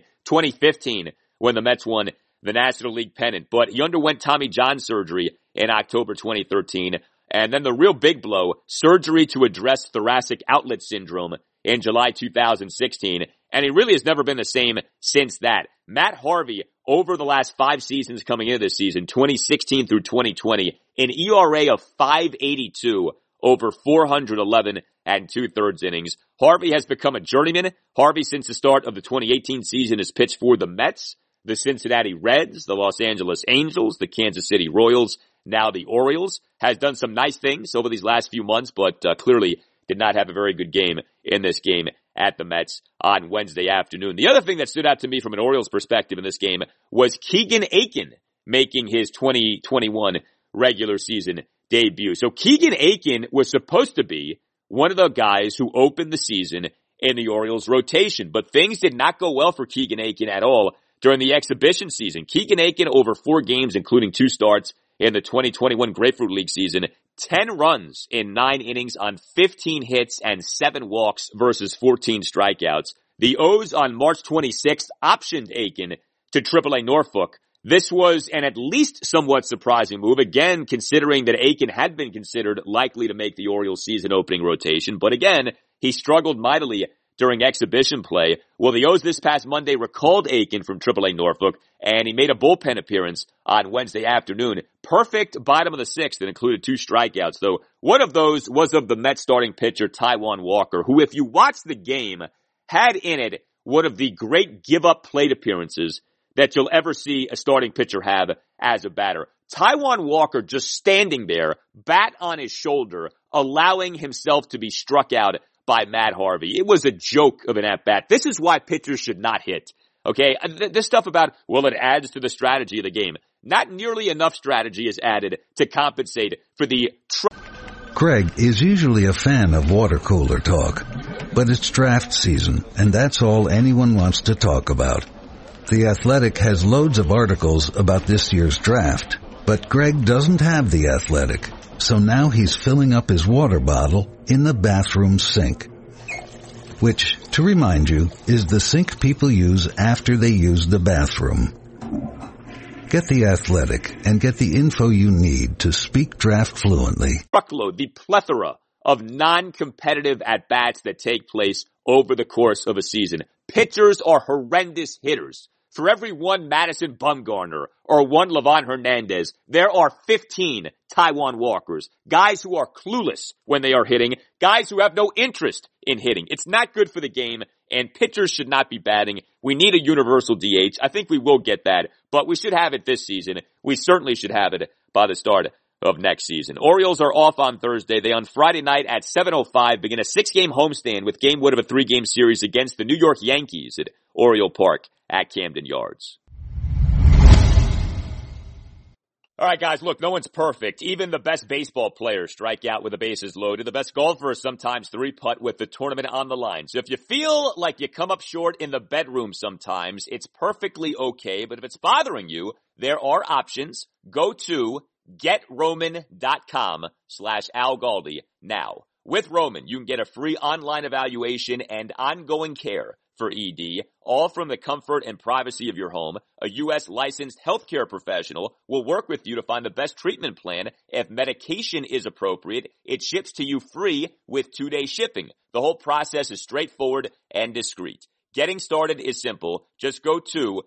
2015 when the Mets won the National League pennant. But he underwent Tommy John surgery in October 2013. And then the real big blow, surgery to address thoracic outlet syndrome in July 2016. And he really has never been the same since that. Matt Harvey, over the last 5 seasons coming into this season, 2016 through 2020, an ERA of 5.82 over 411 and 2/3 innings. Harvey has become a journeyman. Harvey, since the start of the 2018 season, has pitched for the Mets, the Cincinnati Reds, the Los Angeles Angels, the Kansas City Royals, now the Orioles. Has done some nice things over these last few months, but clearly did not have a very good game in this game at the Mets on Wednesday afternoon. The other thing that stood out to me from an Orioles perspective in this game was Keegan Aiken making his 2021 regular season debut. So Keegan Aiken was supposed to be one of the guys who opened the season in the Orioles rotation, but things did not go well for Keegan Aiken at all during the exhibition season. Keegan Aiken over 4 games, including 2 starts in the 2021 Grapefruit League season, 10 runs in 9 innings on 15 hits and 7 walks versus 14 strikeouts. The O's on March 26th optioned Aiken to AAA Norfolk. This was an at least somewhat surprising move, again, considering that Aiken had been considered likely to make the Orioles season opening rotation. But again, he struggled mightily during exhibition play. Well, the O's this past Monday recalled Aiken from AAA Norfolk, and he made a bullpen appearance on Wednesday afternoon. Perfect bottom of the 6th that included 2 strikeouts, though one of those was of the Mets starting pitcher Taijuan Walker, who, if you watch the game, had in it one of the great give-up plate appearances that you'll ever see a starting pitcher have as a batter. Taijuan Walker just standing there, bat on his shoulder, allowing himself to be struck out by Matt Harvey. It was a joke of an at-bat. This is why pitchers should not hit. Okay? This stuff about, well, it adds to the strategy of the game. Not nearly enough strategy is added to compensate for the Craig is usually a fan of water cooler talk, but it's draft season, and that's all anyone wants to talk about. The Athletic has loads of articles about this year's draft, but Greg doesn't have The Athletic, so now he's filling up his water bottle in the bathroom sink. Which, to remind you, is the sink people use after they use the bathroom. Get The Athletic and get the info you need to speak draft fluently. Truckload, the plethora of non-competitive at-bats that take place over the course of a season. Pitchers are horrendous hitters. For every one Madison Bumgarner or one Livan Hernandez, there are 15 Taijuan Walkers. Guys who are clueless when they are hitting. Guys who have no interest in hitting. It's not good for the game, and pitchers should not be batting. We need a universal DH. I think we will get that, but we should have it this season. We certainly should have it by the start of next season. Orioles are off on Thursday. They on Friday night at 7:05 begin a 6-game homestand with game one of a 3-game series against the New York Yankees at Oriole Park at Camden Yards. All right, guys, look, no one's perfect. Even the best baseball players strike out with the bases loaded. The best golfers sometimes 3-putt with the tournament on the line. So if you feel like you come up short in the bedroom sometimes, it's perfectly okay. But if it's bothering you, there are options. Go to GetRoman.com/Al Galdi now. With Roman, you can get a free online evaluation and ongoing care for ED, all from the comfort and privacy of your home. A U.S. licensed healthcare professional will work with you to find the best treatment plan. If medication is appropriate, it ships to you free with 2-day shipping. The whole process is straightforward and discreet. Getting started is simple. Just go to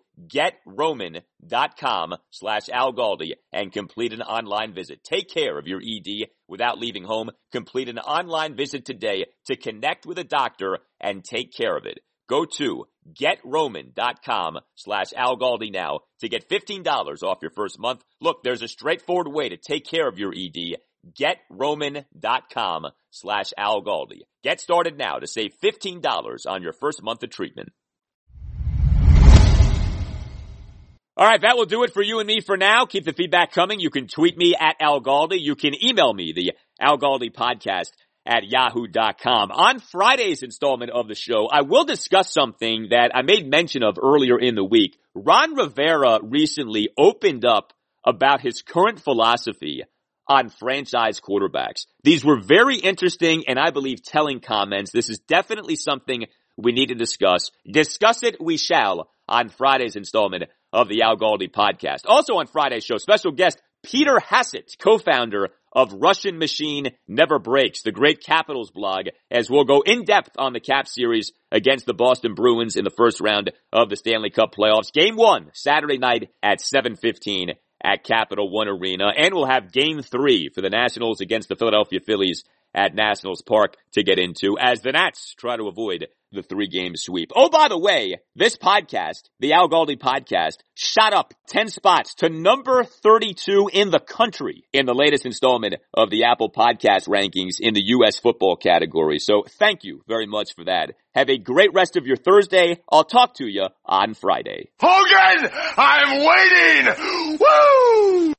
GetRoman.com/Al Galdi and complete an online visit. Take care of your ED without leaving home. Complete an online visit today to connect with a doctor and take care of it. Go to GetRoman.com/Al Galdi now to get $15 off your first month. Look, there's a straightforward way to take care of your ED. GetRoman.com/Al Galdi. Get started now to save $15 on your first month of treatment. All right, that will do it for you and me for now. Keep the feedback coming. You can tweet me at Al Galdi. You can email me, the Al Galdi podcast at yahoo.com. On Friday's installment of the show, I will discuss something that I made mention of earlier in the week. Ron Rivera recently opened up about his current philosophy on franchise quarterbacks. These were very interesting and I believe telling comments. This is definitely something we need to discuss. Discuss it we shall on Friday's installment of the Al Galdi podcast. Also on Friday's show, special guest Peter Hassett, co-founder of Russian Machine Never Breaks, the great Capitals blog, as we'll go in depth on the Cap series against the Boston Bruins in the first round of the Stanley Cup playoffs. Game 1, Saturday night at 7:15 at Capital One Arena. And we'll have Game 3 for the Nationals against the Philadelphia Phillies at Nationals Park to get into as the Nats try to avoid the 3-game sweep. Oh, by the way, this podcast, the Al Galdi podcast, shot up 10 spots to number 32 in the country in the latest installment of the Apple Podcast rankings in the U.S. football category. So thank you very much for that. Have a great rest of your Thursday. I'll talk to you on Friday. Hogan, I'm waiting! Woo!